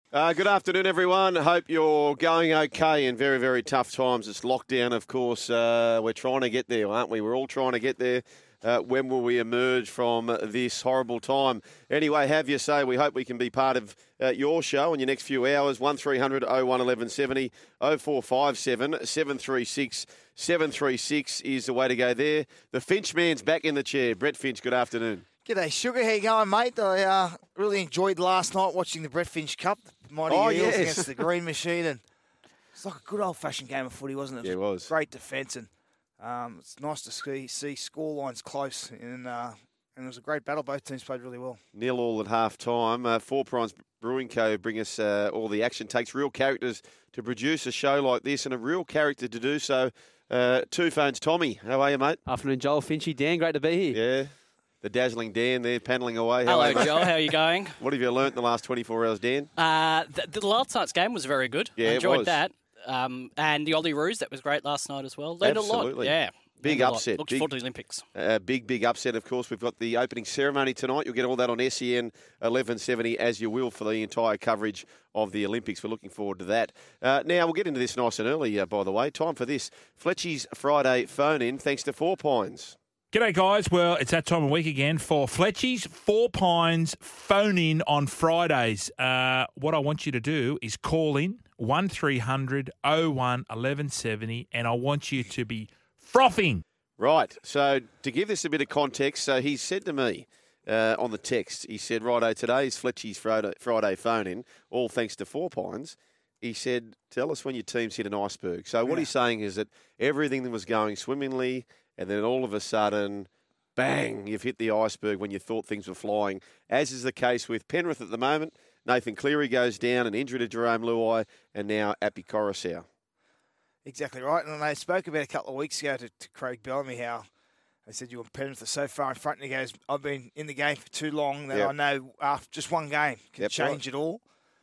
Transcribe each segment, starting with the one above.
Good afternoon, everyone. Hope you're going okay in very, very tough times. It's lockdown, of course. We're trying to get there, aren't we? We're all trying to get there. When will we emerge from this horrible time? Anyway, have your say. We hope we can be part of your show in your next few hours. 1300 01 1170 0457 736 736 is the way to go there. The Finch man's back in the chair. Brett Finch, good afternoon. G'day, Sugar. How you going, mate? I really enjoyed last night watching the Brett Finch Cup. Mighty Eels against the Green Machine. And it's like a good old-fashioned game of footy, wasn't it? Yeah, it was. Great defence. And it's nice to see score lines close. And it was a great battle. Both teams played really well. 0-0 at half-time. Four Primes Brewing Co. bring us all the action. Takes real characters to produce a show like this and a real character to do so. Two phones. Tommy, how are you, mate? Afternoon, Joel. Finchy. Dan, great to be here. Yeah. The dazzling Dan there, panelling away. Hello, Joel. How are you going? What have you learnt in the last 24 hours, Dan? The last night's game was very good. Yeah, I enjoyed it was. that. And the Ollie Roos, that was great last night as well. Learned Absolutely. a lot. Yeah. Big upset. Looks forward to the Olympics. Big upset, of course. We've got the opening ceremony tonight. You'll get all that on SEN 1170, as you will for the entire coverage of the Olympics. We're looking forward to that. Now, we'll get into this nice and early, by the way. Time for this. Fletchy's Friday phone-in, thanks to Four Pines. G'day, guys. Well, it's that time of week again for Fletchy's Four Pines phone-in on Fridays. What I want you to do is call in 1300 01 1170, and I want you to be frothing. Right. So to give this a bit of context, so he said to me on the text, he said, righto, today's Fletchy's Friday phone-in, all thanks to Four Pines. He said, tell us when your team's hit an iceberg. So what he's saying is that everything was going swimmingly, and then all of a sudden, bang, you've hit the iceberg when you thought things were flying, as is the case with Penrith at the moment. Nathan Cleary goes down, an injury to Jerome Luai, and now Api Coruscant. Exactly right. And they spoke about a couple of weeks ago to Craig Bellamy how they said you were Penrith are so far in front. And he goes, I've been in the game for too long that I know after just one game can change it all.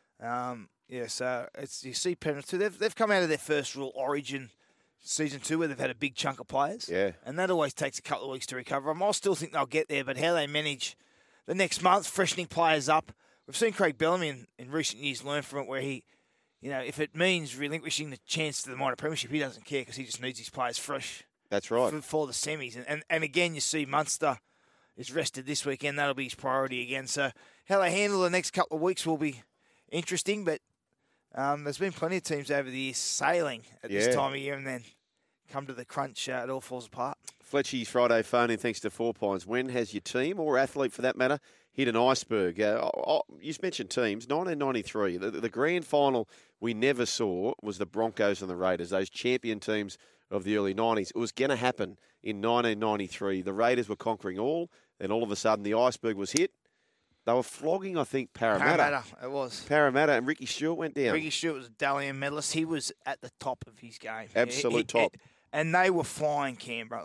So you see Penrith too. They've come out of their first real Origin season 2 where they've had a big chunk of players. Yeah. And that always takes a couple of weeks to recover. I still think they'll get there, but how they manage the next month, freshening players up. We've seen Craig Bellamy in recent years learn from it where he, if it means relinquishing the chance to the minor premiership, he doesn't care because he just needs his players fresh. That's right. For the semis. And again, you see Munster is rested this weekend. That'll be his priority again. So how they handle the next couple of weeks will be interesting, but there's been plenty of teams over the years sailing at this time of year and then come to the crunch, it all falls apart. Fletchy's Friday phone-in thanks to Four Pines. When has your team, or athlete for that matter, hit an iceberg? You mentioned teams. 1993, the grand final we never saw was the Broncos and the Raiders, those champion teams of the early 90s. It was going to happen in 1993. The Raiders were conquering all, then all of a sudden the iceberg was hit. They were flogging, I think, Parramatta. It was. Parramatta, and Ricky Stewart went down. Ricky Stewart was a Dalian medalist. He was at the top of his game. Absolute top. And they were flying Canberra.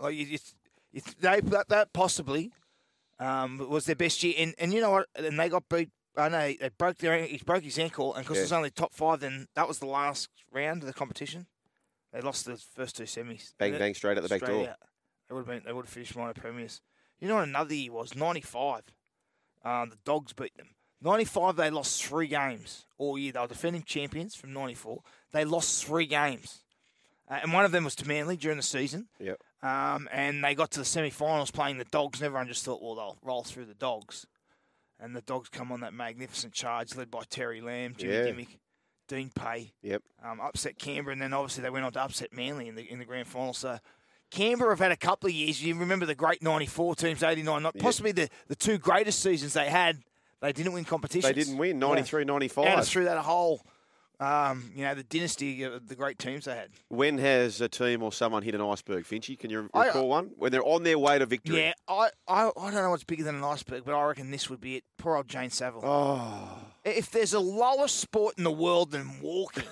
That possibly was their best year. And you know what? And they got beat. I know he broke his ankle, and because it was only top 5, then that was the last round of the competition. They lost the first 2 semis. Bang, straight out the back door. Out. They would have finished minor premiers. You know what another year was? 95. The Dogs beat them. 95, they lost 3 games all year. They were defending champions from 94. They lost 3 games. And one of them was to Manly during the season. Yep. And they got to the semi-finals playing the Dogs, and everyone just thought, well, they'll roll through the Dogs. And the Dogs come on that magnificent charge led by Terry Lamb, Jimmy Dimmick, Dean Pay. Yep. Upset Canberra, and then obviously they went on to upset Manly in the grand final. So Canberra have had a couple of years. You remember the great 94 teams, 89, possibly the 2 greatest seasons they had. They didn't win competitions. They didn't win, 93, 95. And through that whole, the dynasty of the great teams they had. When has a team or someone hit an iceberg, Finchy? Can you recall one? When they're on their way to victory. Yeah, I don't know what's bigger than an iceberg, but I reckon this would be it. Poor old Jane Saville. Oh. If there's a lower sport in the world than walking,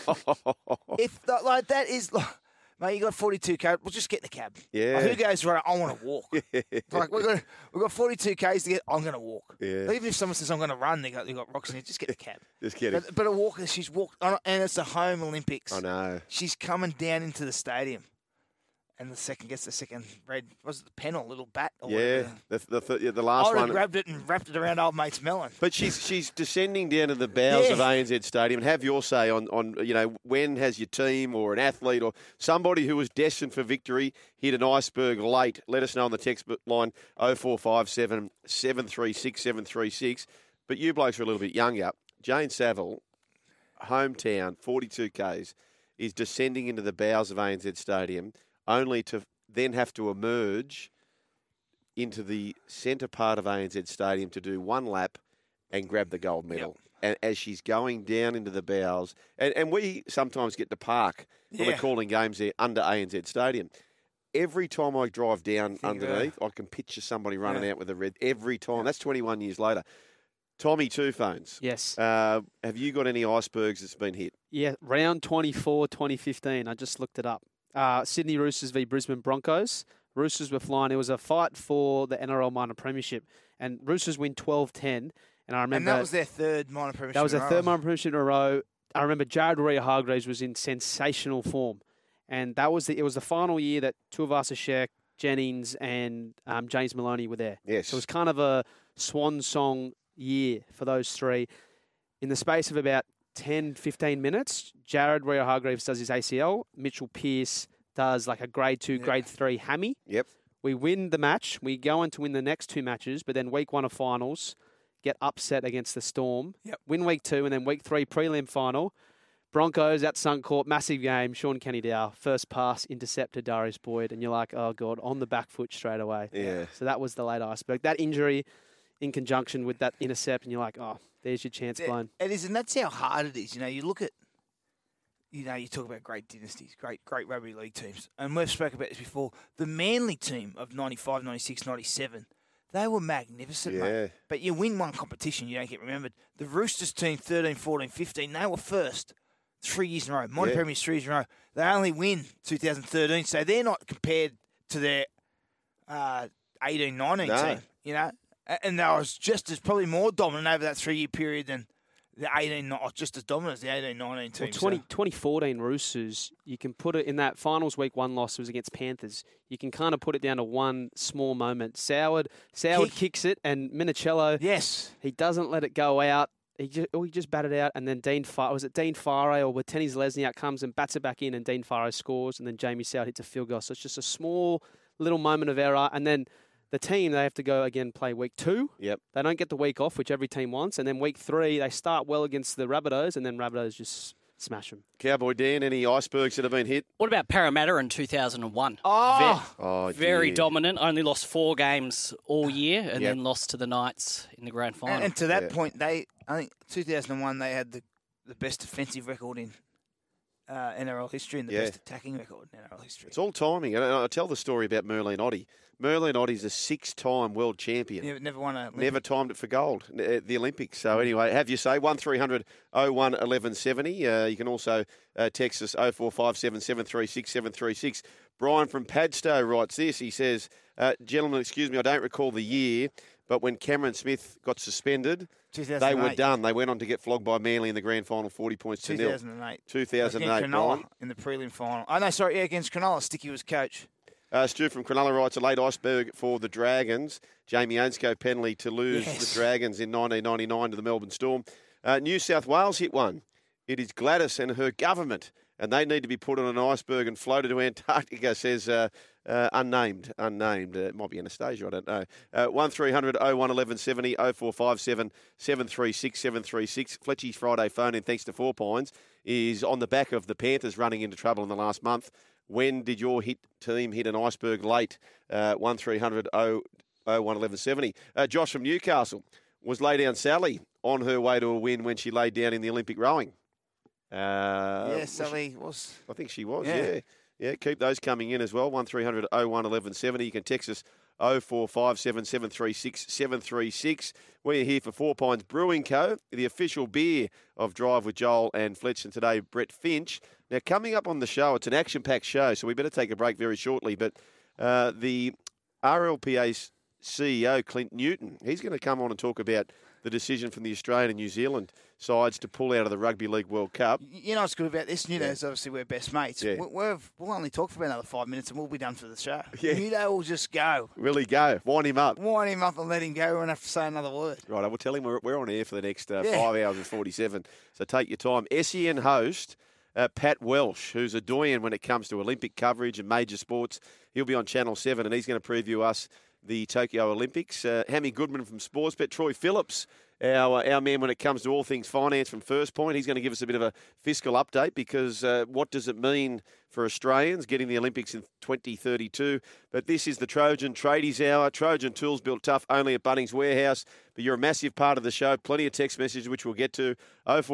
that is... Mate, you got 42 K. We'll just get in the cab. Yeah. Like, who goes, right, I want to walk. Like, we've got 42 Ks to get, I'm going to walk. Yeah. Even if someone says I'm going to run, they got rocks in it, just get the cab. Just get it. But a walker, she's walked, and it's the home Olympics. I know. She's coming down into the stadium. and the second gets the second red. Was it the pen or little bat? Or Yeah, whatever? the last I would have one. grabbed it and wrapped it around old mate's melon. But she's descending down to the bowels Yeah. of ANZ Stadium, and have your say on when has your team or an athlete or somebody who was destined for victory hit an iceberg late. Let us know on the text line 0457 736 736. But you blokes are a little bit younger. Jane Saville, hometown, 42 Ks, is descending into the bowels of ANZ Stadium, only to then have to emerge into the centre part of ANZ Stadium to do one lap and grab the gold medal. And as she's going down into the bowels, and we sometimes get to park when we're calling games there under ANZ Stadium. Every time I drive down underneath, I can picture somebody running out with a red. Every time. That's 21 years later. Tommy, 2 phones. Yes. Have you got any icebergs that's been hit? Yeah, round 24, 2015. I just looked it up. Sydney Roosters v Brisbane Broncos. Roosters were flying. It was a fight for the NRL minor premiership. And Roosters win 12-10. And I remember... And that was their third minor premiership That was in their a row. third minor premiership in a row. I remember Jared Warrior-Hargreaves was in sensational form. And it was the final year that Tuivasa-Sheck, Jennings and James Maloney were there. Yes. So it was kind of a swan song year for those three. In the space of about 10, 15 minutes, Jared Warrior-Hargreaves does his ACL. Mitchell Pearce does like a grade 2, grade 3 hammy. Yep. We win the match. We go on to win the next 2 matches, but then week 1 of finals, get upset against the Storm. Yep. Win week 2, and then week 3 prelim final. Broncos at Suncorp, massive game. Sean Kenny-Dow, first pass, intercepted Darius Boyd, and you're like, oh, God, on the back foot straight away. Yeah. So that was the late iceberg. That injury in conjunction with that intercept, and you're like, oh, there's your chance blown. It is, and that's how hard it is. You look at, you talk about great dynasties, great rugby league teams, and we've spoken about this before. The Manly team of 95, 96, 97, they were magnificent, mate. But you win one competition, you don't get remembered. The Roosters team, 13, 14, 15, they were first 3 years in a row. Minor Premiers 3 years in a row. They only win 2013, so they're not compared to their 18, 19 team, And they was just as probably more dominant over that 3 year period than the 18, not just as dominant as the 18, 19 team. Well, 2014 Roosters, you can put it in that finals week 1 loss was against Panthers. You can kind of put it down to one small moment. Soward kicks it, and Minicello, he doesn't let it go out. He just batted out, and then Dean Farre or Tennis Lesniak comes and bats it back in, and Dean Farre scores, and then Jamie Soward hits a field goal. So it's just a small little moment of error, and then the team, they have to go again play week 2. Yep. They don't get the week off, which every team wants, and then week 3 they start well against the Rabbitohs, and then Rabbitohs just smash them. Cowboy Dan, any icebergs that have been hit? What about Parramatta in 2001? Very dominant. Only lost 4 games all year, and then lost to the Knights in the grand final. And to that point, I think 2001 they had the best defensive record in NRL history and the best attacking record in NRL history. It's all timing. And I tell the story about Merlin Oddie. Merlin Oddie's a 6-time world champion. Never won a Olympic. Never timed it for gold at the Olympics. So anyway, have your say. 1300 01 1170. You can also text us 0457 736 736. Brian from Padstow writes this. He says, gentlemen, excuse me, I don't recall the year, but when Cameron Smith got suspended, they were done. They went on to get flogged by Manly in the grand final, 40 points to 0. 2008. 2008, Cronulla in the prelim final. Oh, no, sorry, against Cronulla. Sticky was coach. Stu from Cronulla writes, a late iceberg for the Dragons. Jamie Ainscough penalty to lose the Dragons in 1999 to the Melbourne Storm. New South Wales hit one. It is Gladys and her government, and they need to be put on an iceberg and floated to Antarctica, says unnamed. It might be Anastasia, I don't know. 1300 01 1170 0457 736 736. Fletchy's Friday phone-in, thanks to 4 Pines, is on the back of the Panthers running into trouble in the last month. When did your team hit an iceberg late? 1300 01 1170. Josh from Newcastle was lay down Sally on her way to a win when she laid down in the Olympic rowing. Sally was. I think she was, yeah. Keep those coming in as well. 1300 01 1170. You can text us 0457 736 736. We're here for 4 Pines Brewing Co., the official beer of Drive with Joel and Fletch, and today Brett Finch. Now, coming up on the show, it's an action-packed show, so we better take a break very shortly, but the RLPA's CEO, Clint Newton, he's going to come on and talk about the decision from the Australian and New Zealand sides to pull out of the Rugby League World Cup. You know what's good about this? Nudo's obviously we're best mates. Yeah. We'll only talk for about another 5 minutes and we'll be done for the show. Yeah. Nudo will just go. Will he go? Wind him up. Wind him up and let him go. We won't have to say another word. Right, I will tell him we're on air for the next 5 hours and 47. So take your time. SEN host Pat Welsh, who's a doyen when it comes to Olympic coverage and major sports. He'll be on Channel 7 and he's going to preview us the Tokyo Olympics. Hammy Goodman from Sportsbet. Troy Phillips, our man when it comes to all things finance from First Point. He's going to give us a bit of a fiscal update because what does it mean for Australians getting the Olympics in 2032? But this is the Trojan Tradies Hour. Trojan tools built tough only at Bunnings Warehouse. But you're a massive part of the show. Plenty of text messages, which we'll get to.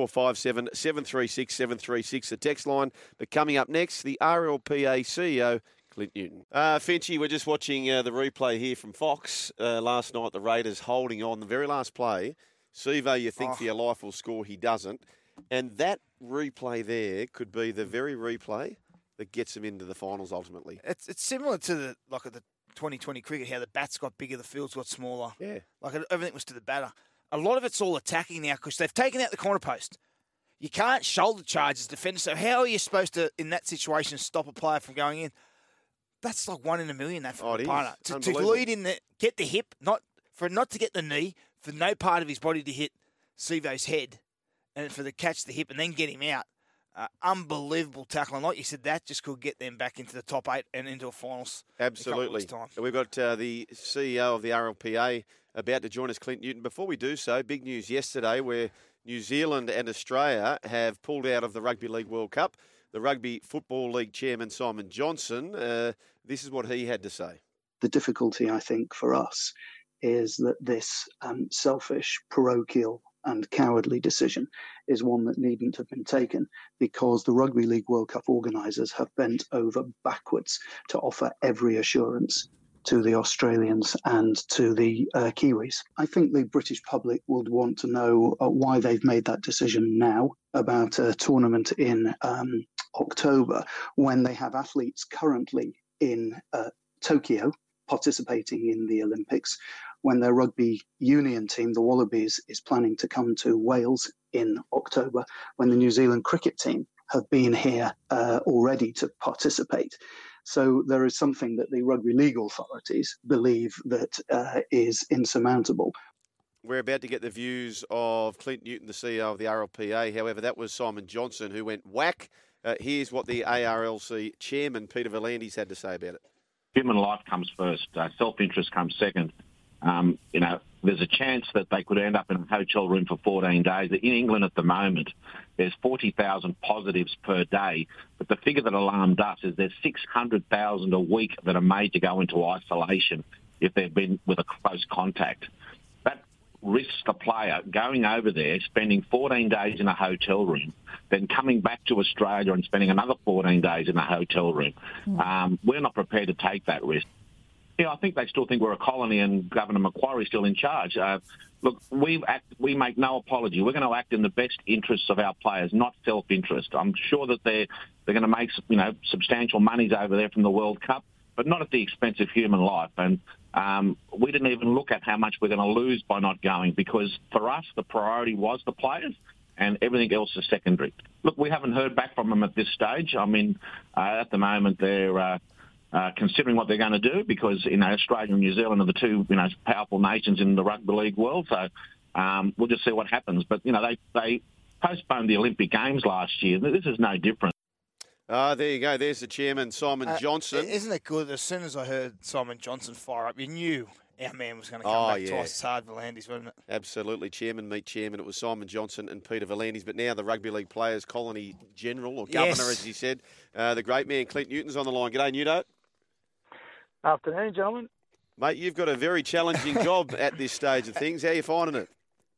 0457 736 736, the text line. But coming up next, the RLPA CEO, Clint Newton. Finchy, we're just watching the replay here from Fox last night. The Raiders holding on. The very last play, Sivo, you think for your life will score. He doesn't. And that replay there could be the very replay that gets them into the finals ultimately. It's similar to the 2020 cricket, how the bats got bigger, the fields got smaller. Yeah. Everything was to the batter. A lot of it's all attacking now because they've taken out the corner post. You can't shoulder charge as defender. So how are you supposed to, in that situation, stop a player from going in? That's like 1 in a million, that for the punter. To lead in get the hip, not to get the knee, for no part of his body to hit Sivo's head, and for the catch the hip and then get him out. Unbelievable tackle. And like you said, that just could get them back into the top 8 and into a finals. Absolutely. We've got the CEO of the RLPA about to join us, Clint Newton. Before we do so, big news yesterday where New Zealand and Australia have pulled out of the Rugby League World Cup. The Rugby Football League chairman, Simon Johnson, this is what he had to say. The difficulty, I think, for us is that this selfish, parochial and cowardly decision is one that needn't have been taken because the Rugby League World Cup organisers have bent over backwards to offer every assurance to the Australians and to the Kiwis. I think the British public would want to know why they've made that decision now about a tournament in October when they have athletes currently in Tokyo participating in the Olympics, when their rugby union team, the Wallabies, is planning to come to Wales in October, when the New Zealand cricket team have been here already to participate. So there is something that the rugby league authorities believe that is insurmountable. We're about to get the views of Clint Newton, the CEO of the RLPA. However, that was Simon Johnson who went whack. Here's what the ARLC chairman, Peter V'landys, had to say about it. Human life comes first. Self-interest comes second. There's a chance that they could end up in a hotel room for 14 days. In England at the moment, there's 40,000 positives per day. But the figure that alarmed us is there's 600,000 a week that are made to go into isolation if they've been with a close contact. That risks the player going over there, spending 14 days in a hotel room, then coming back to Australia and spending another 14 days in a hotel room. We're not prepared to take that risk. Yeah, I think they still think we're a colony and Governor Macquarie's still in charge. Look, we make no apology. We're going to act in the best interests of our players, not self-interest. I'm sure that they're going to make substantial monies over there from the World Cup, but not at the expense of human life. And we didn't even look at how much we're going to lose by not going because for us the priority was the players and everything else is secondary. Look, we haven't heard back from them at this stage. I mean, at the moment they're considering what they're going to do because Australia and New Zealand are the two powerful nations in the rugby league world. So we'll just see what happens. But they postponed the Olympic Games last year. This is no different. There you go. There's the chairman, Simon Johnson. Isn't it good? As soon as I heard Simon Johnson fire up, you knew our man was going to come back twice as hard, V'landys, wasn't it? Absolutely. Chairman meet chairman. It was Simon Johnson and Peter V'landys. But now the Rugby League Players Colony General, or Governor, as he said, the great man Clint Newton's on the line. G'day, Newto. Afternoon, gentlemen. Mate, you've got a very challenging job at this stage of things. How are you finding it?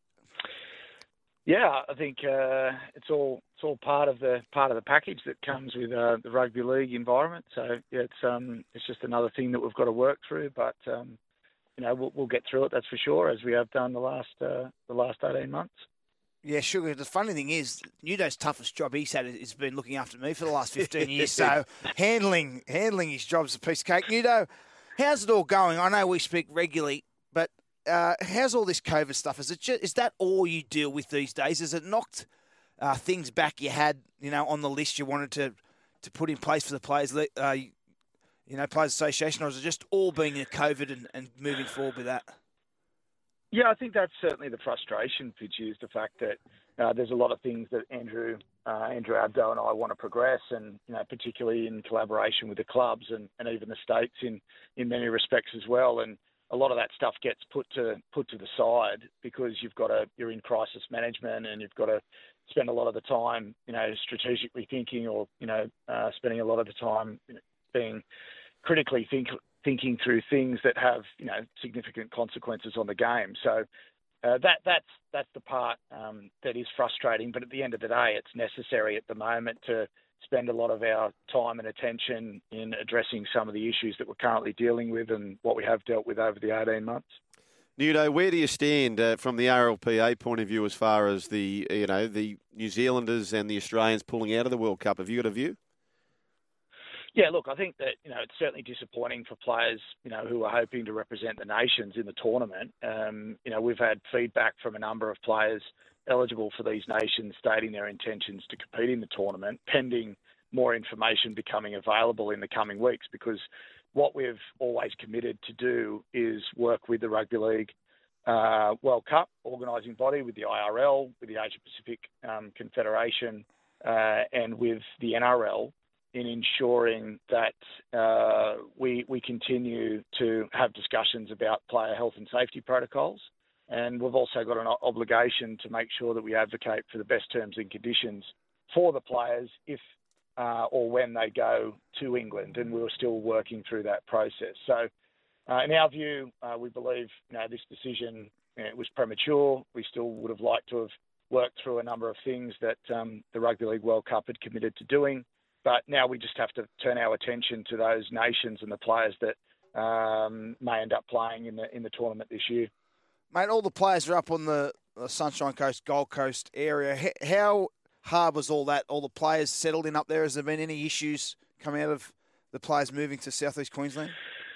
Yeah, I think it's all part of the package that comes with the rugby league environment. So yeah, it's just another thing that we've got to work through. But we'll get through it. That's for sure, as we have done the last 18 months. Yeah, Sugar, the funny thing is, Nudo's toughest job he's had has been looking after me for the last 15 years, so handling his job's a piece of cake. Nudo, how's it all going? I know we speak regularly, but how's all this COVID stuff? Is that all you deal with these days? Has it knocked things back you had, on the list you wanted to put in place for the players, Players Association, or is it just all being a COVID and moving forward with that? Yeah, I think that's certainly the frustration, Pitchy, is the fact that there's a lot of things that Andrew Abdo and I want to progress, and particularly in collaboration with the clubs and even the states in many respects as well. And a lot of that stuff gets put to the side because you're in crisis management and you've got to spend a lot of the time, strategically thinking, or spending a lot of the time being critically thinking through things that have significant consequences on the game. So that's the part that is frustrating. But at the end of the day, it's necessary at the moment to spend a lot of our time and attention in addressing some of the issues that we're currently dealing with and what we have dealt with over the 18 months. Nudo, where do you stand from the RLPA point of view as far as the New Zealanders and the Australians pulling out of the World Cup? Have you got a view? Yeah, look, I think that, it's certainly disappointing for players, who are hoping to represent the nations in the tournament. We've had feedback from a number of players eligible for these nations stating their intentions to compete in the tournament, pending more information becoming available in the coming weeks, because what we've always committed to do is work with the Rugby League World Cup organising body, with the IRL, with the Asia Pacific Confederation, and with the NRL, in ensuring that we continue to have discussions about player health and safety protocols. And we've also got an obligation to make sure that we advocate for the best terms and conditions for the players if or when they go to England. And we're still working through that process. So in our view, we believe this decision was premature. We still would have liked to have worked through a number of things that the Rugby League World Cup had committed to doing. But now we just have to turn our attention to those nations and the players that may end up playing in the tournament this year. Mate, all the players are up on the Sunshine Coast, Gold Coast area. How hard was all that? All the players settled in up there? Has there been any issues coming out of the players moving to South East Queensland?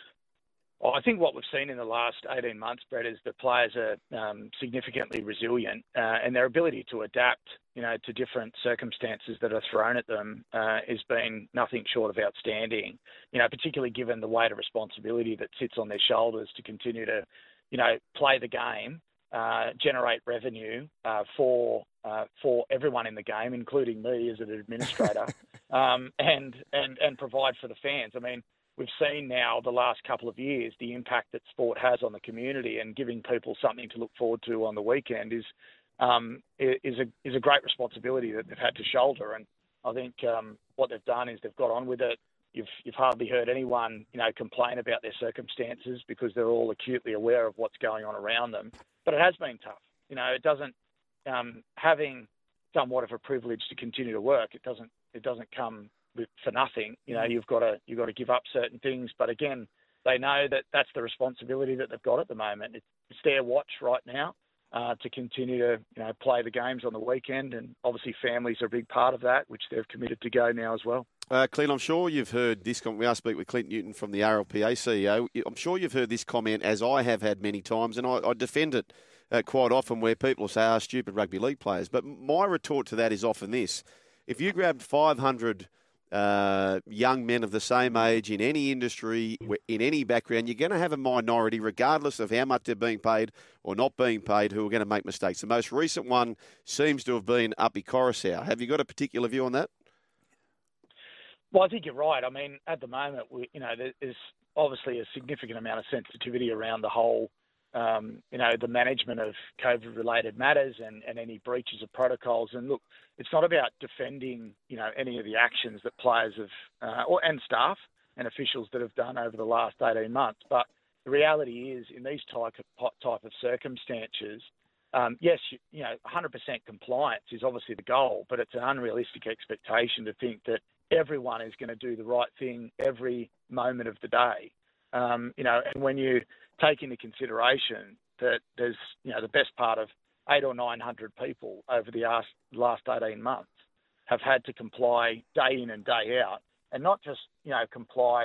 I think what we've seen in the last 18 months, Brett, is that players are significantly resilient and their ability to adapt, to different circumstances that are thrown at them has been nothing short of outstanding, particularly given the weight of responsibility that sits on their shoulders to continue to, play the game, generate revenue for everyone in the game, including me as an administrator, and provide for the fans. I mean, we've seen now the last couple of years the impact that sport has on the community, and giving people something to look forward to on the weekend is a great responsibility that they've had to shoulder. And I think what they've done is they've got on with it. You've hardly heard anyone complain about their circumstances, because they're all acutely aware of what's going on around them. But it has been tough. It doesn't having somewhat of a privilege to continue to work. It doesn't come for nothing. You've got to give up certain things. But again, they know that that's the responsibility that they've got at the moment. It's their watch right now to continue to play the games on the weekend, and obviously families are a big part of that, which they've committed to go now as well. Clint, I'm sure you've heard this comment. We are speaking with Clint Newton from the RLPA CEO. I'm sure you've heard this comment, as I have had many times, and I defend it quite often, where people say, stupid rugby league players. But my retort to that is often this. If you grabbed 500 young men of the same age in any industry, in any background, you're going to have a minority, regardless of how much they're being paid or not being paid, who are going to make mistakes. The most recent one seems to have been Uppy Coruscant. Have you got a particular view on that? Well, I think you're right. I mean, at the moment, there's obviously a significant amount of sensitivity around the whole, the management of COVID-related matters and any breaches of protocols. And look, it's not about defending, any of the actions that players have, and staff and officials that have done over the last 18 months. But the reality is, in these type of circumstances, yes, 100% compliance is obviously the goal, but it's an unrealistic expectation to think that everyone is going to do the right thing every moment of the day. And when you take into consideration that there's, the best part of 800 or 900 people over the last 18 months have had to comply day in and day out, and not just, comply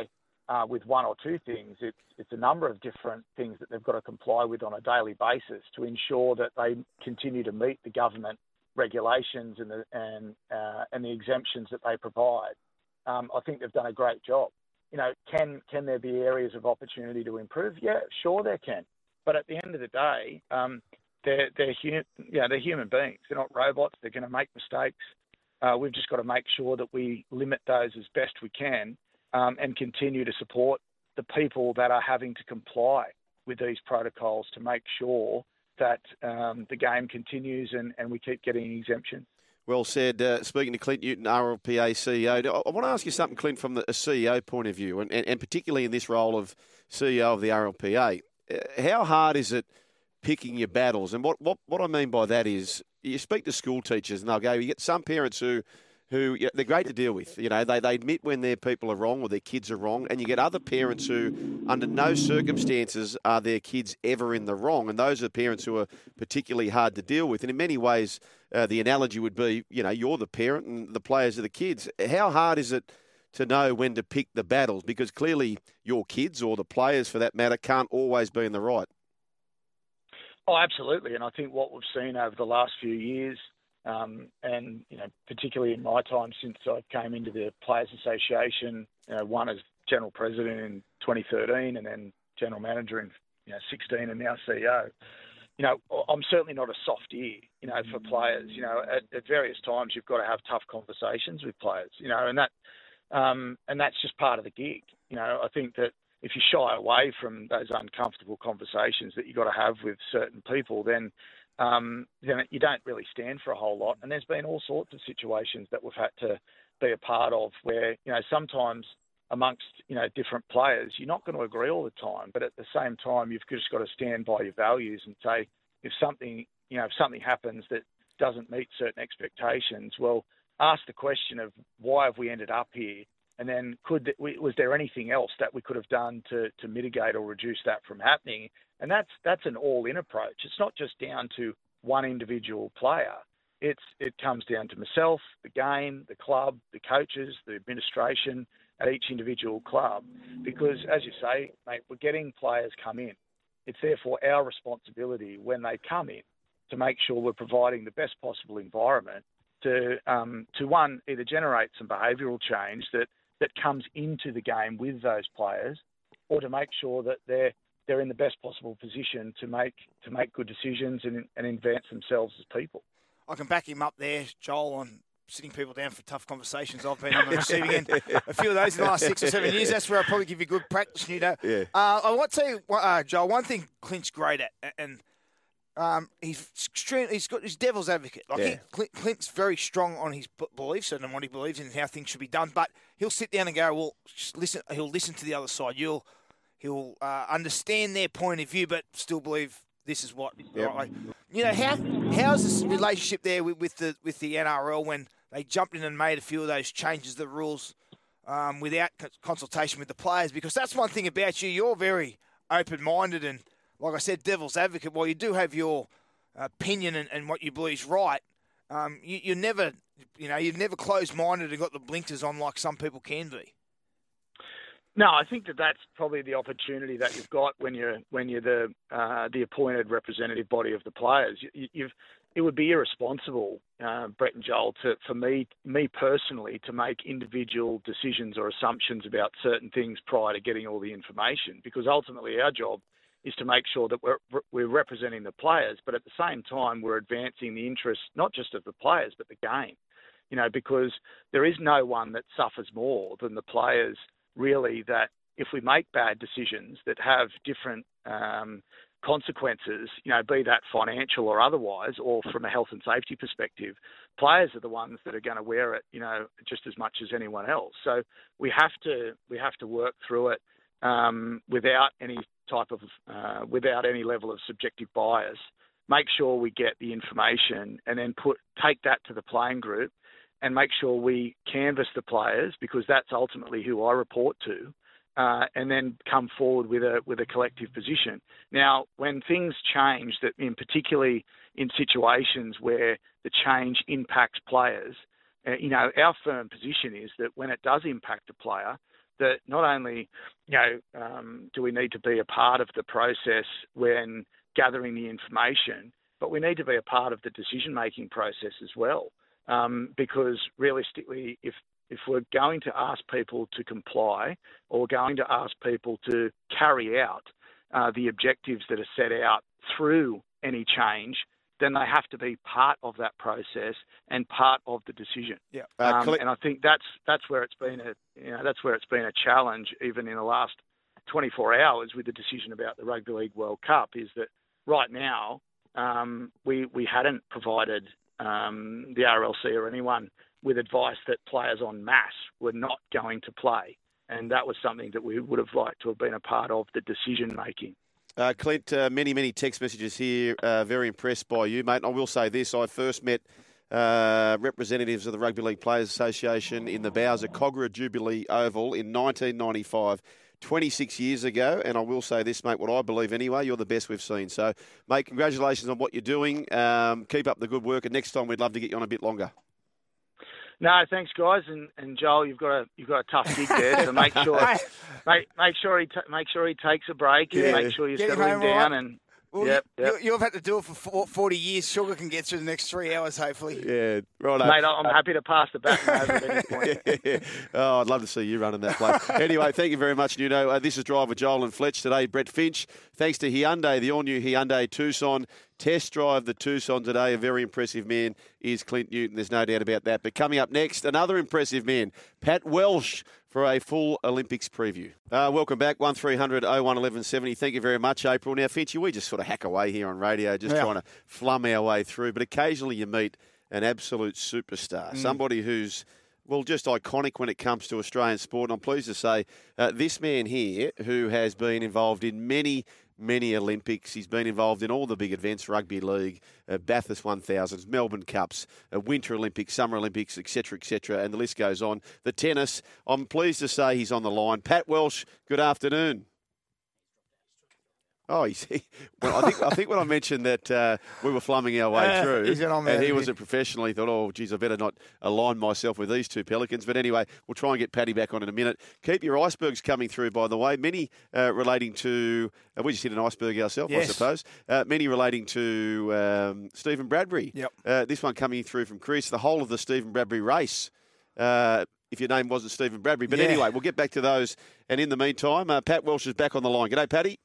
with one or two things. It's a number of different things that they've got to comply with on a daily basis to ensure that they continue to meet the government regulations and the exemptions that they provide. I think they've done a great job. Can there be areas of opportunity to improve? Yeah, sure there can. But at the end of the day, they're human beings. They're not robots. They're going to make mistakes. We've just got to make sure that we limit those as best we can and continue to support the people that are having to comply with these protocols to make sure that the game continues and we keep getting exemptions. Well said. Speaking to Clint Newton, RLPA CEO, I want to ask you something, Clint, from a CEO point of view, and particularly in this role of CEO of the RLPA. How hard is it picking your battles? And what I mean by that is you speak to school teachers and they'll go, you get some parents who they're great to deal with. They admit when their people are wrong or their kids are wrong, and you get other parents who, under no circumstances, are their kids ever in the wrong, and those are parents who are particularly hard to deal with. And in many ways, the analogy would be, you're the parent and the players are the kids. How hard is it to know when to pick the battles? Because clearly your kids, or the players for that matter, can't always be in the right. Oh, absolutely. And I think what we've seen over the last few years, and particularly in my time since I came into the Players Association, one as General President in 2013 and then General Manager in 16 and now CEO, I'm certainly not a soft ear, for players. At various times you've got to have tough conversations with players, and that's just part of the gig. I think that if you shy away from those uncomfortable conversations that you've got to have with certain people, then you don't really stand for a whole lot. And there's been all sorts of situations that we've had to be a part of where, sometimes amongst, different players, you're not going to agree all the time. But at the same time, you've just got to stand by your values and say, if something happens that doesn't meet certain expectations, well, ask the question of why have we ended up here? And then was there anything else that we could have done to mitigate or reduce that from happening? And that's an all-in approach. It's not just down to one individual player. It comes down to myself, the game, the club, the coaches, the administration at each individual club. Because, as you say, mate, we're getting players come in. It's therefore our responsibility when they come in to make sure we're providing the best possible environment to one, either generate some behavioural change that comes into the game with those players, or to make sure that they're in the best possible position to make good decisions and advance themselves as people. I can back him up there, Joel, on sitting people down for tough conversations. I've been on the receiving end a few of those in the last 6 or 7 years. That's where I'll probably give you good practice, Nuno. Yeah. I want to tell you, Joel, one thing Clint's great at, and he's got his devil's advocate. Clint's very strong on his beliefs and what he believes in and how things should be done. But he'll sit down and go, well, listen. He'll listen to the other side. He'll understand their point of view, but still believe this is what. Yep. Right. How's this relationship there with the NRL when they jumped in and made a few of those changes, the rules, without consultation with the players? Because that's one thing about you. You're very open-minded and, like I said, devil's advocate. While you do have your opinion and what you believe is right, you're never closed-minded and got the blinkers on like some people can be. No, I think that's probably the opportunity that you've got when you're the appointed representative body of the players. It would be irresponsible, Brett and Joel, for me personally, to make individual decisions or assumptions about certain things prior to getting all the information, because ultimately our job is to make sure that we're representing the players, but at the same time we're advancing the interests not just of the players but the game. Because there is no one that suffers more than the players. Really, that if we make bad decisions that have different consequences, be that financial or otherwise, or from a health and safety perspective, players are the ones that are going to wear it, just as much as anyone else. So we have to work through it without any level of subjective bias. Make sure we get the information and then take that to the playing group and make sure we canvass the players, because that's ultimately who I report to, and then come forward with a collective position. Now, when things change, particularly in situations where the change impacts players, our firm position is that when it does impact a player, that not only, do we need to be a part of the process when gathering the information, but we need to be a part of the decision-making process as well. Because realistically, if we're going to ask people to comply or going to ask people to carry out the objectives that are set out through any change, then they have to be part of that process and part of the decision. Yeah. And I think that's where it's been a challenge even in the last 24 hours with the decision about the Rugby League World Cup, is that right now we hadn't provided the RLC or anyone with advice that players en masse were not going to play. And that was something that we would have liked to have been a part of the decision-making. Clint, many text messages here. Very impressed by you, mate. And I will say this. I first met representatives of the Rugby League Players Association in the Bowser Kogarah Jubilee Oval in 1995, 26 years ago. And I will say this, mate, what I believe anyway, you're the best we've seen. So, mate, congratulations on what you're doing. Keep up the good work. And next time we'd love to get you on a bit longer. No, thanks, guys, and Joel, you've got a tough gig there, so make sure he takes a break and make sure you settle him down. And well, you've had to do it for 40 years. Sugar can get through the next 3 hours, hopefully. Yeah, right. Mate, I'm happy to pass the baton over at any point. Oh, I'd love to see you running that place. Anyway, thank you very much, Nuno. This is Drive with Joel and Fletch today. Brett Finch, thanks to Hyundai, the all-new Hyundai Tucson. Test drive the Tucson today. A very impressive man is Clint Newton. There's no doubt about that. But coming up next, another impressive man, Pat Welsh, for a full Olympics preview. Welcome back, 1300 01 1170. Thank you very much, April. Now, Finchy, we just sort of hack away here on radio, just trying to flum our way through. But occasionally you meet an absolute superstar, somebody who's, well, just iconic when it comes to Australian sport. And I'm pleased to say this man here, who has been involved in many Olympics. He's been involved in all the big events, Rugby League, Bathurst 1000s, Melbourne Cups, Winter Olympics, Summer Olympics, etc., and the list goes on. The tennis, I'm pleased to say he's on the line. Pat Welsh, good afternoon. Oh, I think when I mentioned that we were flumming our way through, and he was a professional, he thought, oh, geez, I better not align myself with these two Pelicans. But anyway, we'll try and get Paddy back on in a minute. Keep your icebergs coming through, by the way. Many relating to, we just hit an iceberg ourselves, I suppose. Many relating to Stephen Bradbury. Yep. This one coming through from Chris, the whole of the Stephen Bradbury race. If your name wasn't Stephen Bradbury. But anyway, we'll get back to those. And in the meantime, Pat Welsh is back on the line. G'day, Paddy.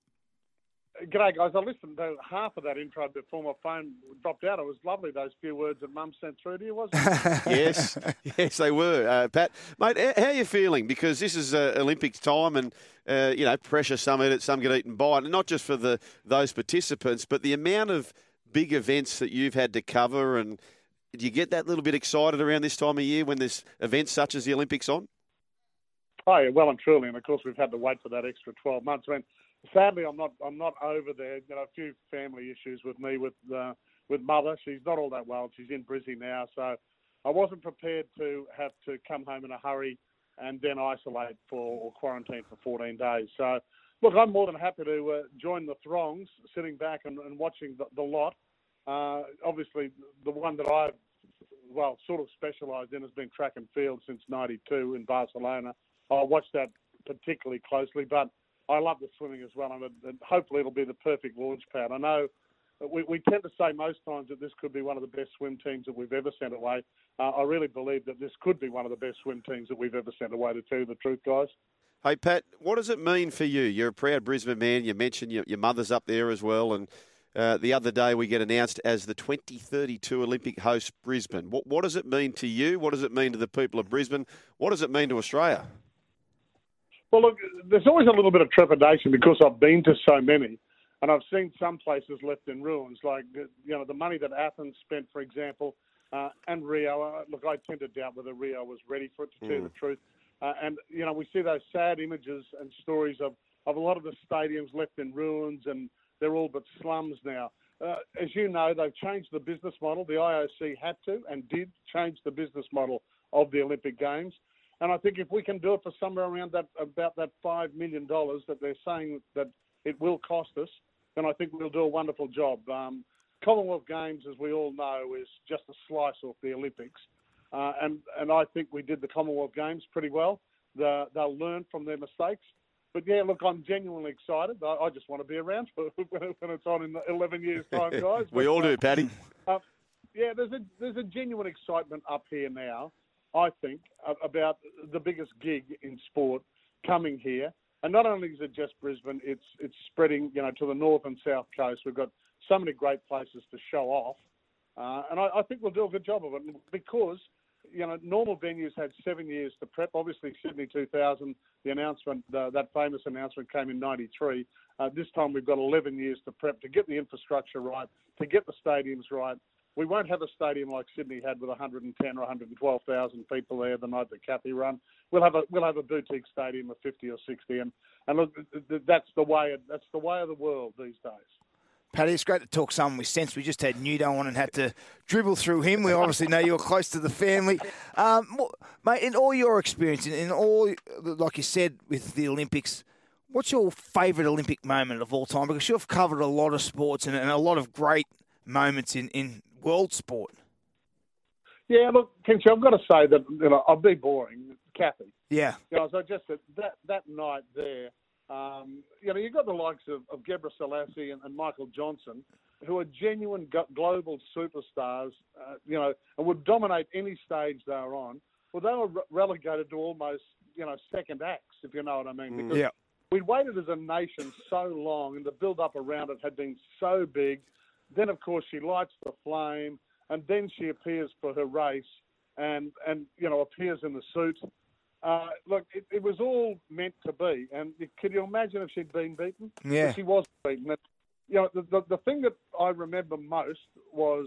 G'day, guys. I listened to half of that intro before my phone dropped out. It was lovely, those few words that Mum sent through to you, wasn't it? Yes, they were. Pat, mate, how are you feeling? Because this is Olympics time and, pressure, some eat it, some get eaten by it. And not just for those participants, but the amount of big events that you've had to cover. And do you get that little bit excited around this time of year when there's events such as the Olympics on? Oh, yeah, well and truly. And, of course, we've had to wait for that extra 12 months. I mean, sadly, I'm not over there. A few family issues with me with mother. She's not all that well. She's in Brisbane now, so I wasn't prepared to have to come home in a hurry and then isolate or quarantine for 14 days. So, look, I'm more than happy to join the throngs, sitting back and watching the lot. Obviously, the one that I've sort of specialised in has been track and field since '92 in Barcelona. I watched that particularly closely, but I love the swimming as well, and hopefully it'll be the perfect launch pad. I know we tend to say most times that this could be one of the best swim teams that we've ever sent away. I really believe that this could be one of the best swim teams that we've ever sent away, to tell you the truth, guys. Hey, Pat, what does it mean for you? You're a proud Brisbane man. You mentioned your mother's up there as well, and the other day we get announced as the 2032 Olympic host Brisbane. What does it mean to you? What does it mean to the people of Brisbane? What does it mean to Australia? Well, look, there's always a little bit of trepidation because I've been to so many, and I've seen some places left in ruins, like, the money that Athens spent, for example, and Rio. Look, I tend to doubt whether Rio was ready for it, to tell you the truth. And, we see those sad images and stories of a lot of the stadiums left in ruins, and they're all but slums now. As you know, they've changed the business model. The IOC had to and did change the business model of the Olympic Games. And I think if we can do it for somewhere around about that $5 million that they're saying that it will cost us, then I think we'll do a wonderful job. Commonwealth Games, as we all know, is just a slice off the Olympics. And I think we did the Commonwealth Games pretty well. they'll learn from their mistakes. But yeah, look, I'm genuinely excited. I just want to be around when it's on in 11 years' time, guys. We all do, Paddy. Yeah, there's a genuine excitement up here now, I think, about the biggest gig in sport coming here. And not only is it just Brisbane, it's spreading, to the north and south coast. We've got so many great places to show off. And I think we'll do a good job of it because, normal venues had 7 years to prep. Obviously, Sydney 2000, the announcement, that famous announcement came in 93. This time we've got 11 years to prep to get the infrastructure right, to get the stadiums right. We won't have a stadium like Sydney had with 110 or 112,000 people there the night that Kathy run. We'll have a boutique stadium of 50 or 60, and look, that's the way of the world these days. Paddy, it's great to talk someone with sense. We just had Newdo on and had to dribble through him. We obviously know you're close to the family. Mate, in all your experience, in all, like you said, with the Olympics, what's your favourite Olympic moment of all time? Because you've covered a lot of sports and a lot of great moments in world sport. Yeah, look, Kenshy, I've got to say that, I'll be boring. Kathy. Yeah. As I just said, that night there, you've got the likes of Gebre Selassie and Michael Johnson, who are genuine global superstars, and would dominate any stage they were on. Well, they were relegated to almost, second acts, if you know what I mean. Because we'd waited as a nation so long, and the build-up around it had been so big. Then, of course, she lights the flame, and then she appears for her race and appears in the suit. Look, it was all meant to be. And can you imagine if she'd been beaten? Yeah. But she was beaten. The thing that I remember most was,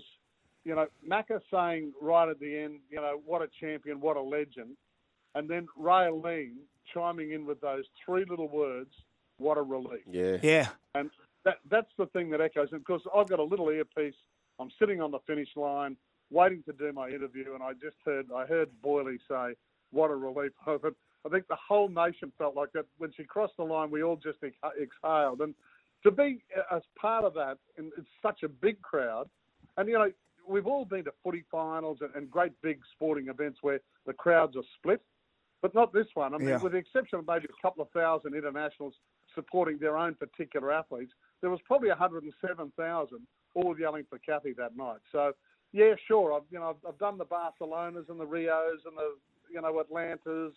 Macca saying right at the end, what a champion, what a legend. And then Raylene chiming in with those three little words, what a relief. Yeah. Yeah. And that's the thing that echoes. And of course, I've got a little earpiece. I'm sitting on the finish line, waiting to do my interview, and I heard Boyley say, "What a relief!" I think the whole nation felt like that when she crossed the line. We all just exhaled, and to be as part of that, and it's such a big crowd. And we've all been to footy finals and great big sporting events where the crowds are split, but not this one. I mean, with the exception of maybe a couple of thousand internationals supporting their own particular athletes, there was probably 107,000 all yelling for Kathy that night. So, yeah, sure, I've done the Barcelonas and the Rios and the Atlantas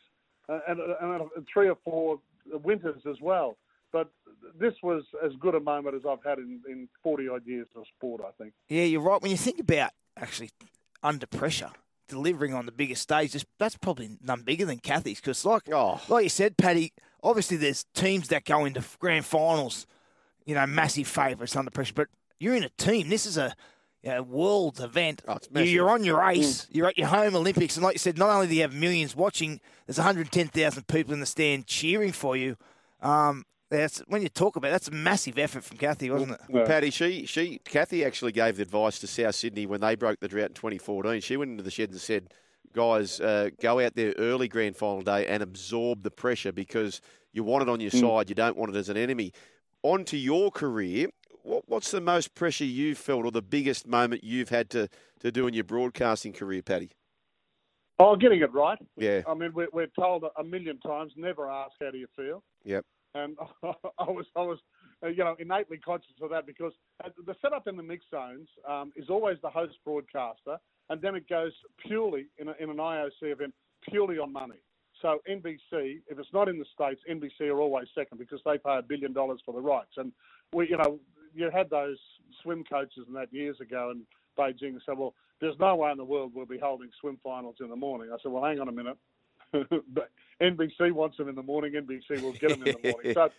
and 3 or 4 winters as well. But this was as good a moment as I've had in 40-odd years of sport, I think. Yeah, you're right. When you think about actually under pressure, delivering on the biggest stage, that's probably none bigger than Kathy's. Because like you said, Paddy, obviously there's teams that go into grand finals, massive favourites under pressure. But you're in a team. This is a world event. Oh, it's massive. You're on your ace. You're at your home Olympics. And like you said, not only do you have millions watching, there's 110,000 people in the stand cheering for you. When you talk about it, that's a massive effort from Kathy, wasn't it? Well, Paddy, Kathy actually gave the advice to South Sydney when they broke the drought in 2014. She went into the shed and said, guys, go out there early grand final day and absorb the pressure because you want it on your side. You don't want it as an enemy. On to your career, what's the most pressure you've felt or the biggest moment you've had to do in your broadcasting career, Paddy? Oh, getting it right. Yeah. I mean, we're told a million times, never ask how do you feel. Yep. And I was innately conscious of that because the setup in the mix zones is always the host broadcaster, and then it goes purely in an IOC event purely on money. So NBC, if it's not in the States, NBC are always second because they pay $1 billion for the rights. And you had those swim coaches and that years ago in Beijing and said, well, there's no way in the world we'll be holding swim finals in the morning. I said, well, hang on a minute. But NBC wants them in the morning. NBC will get them in the morning. So,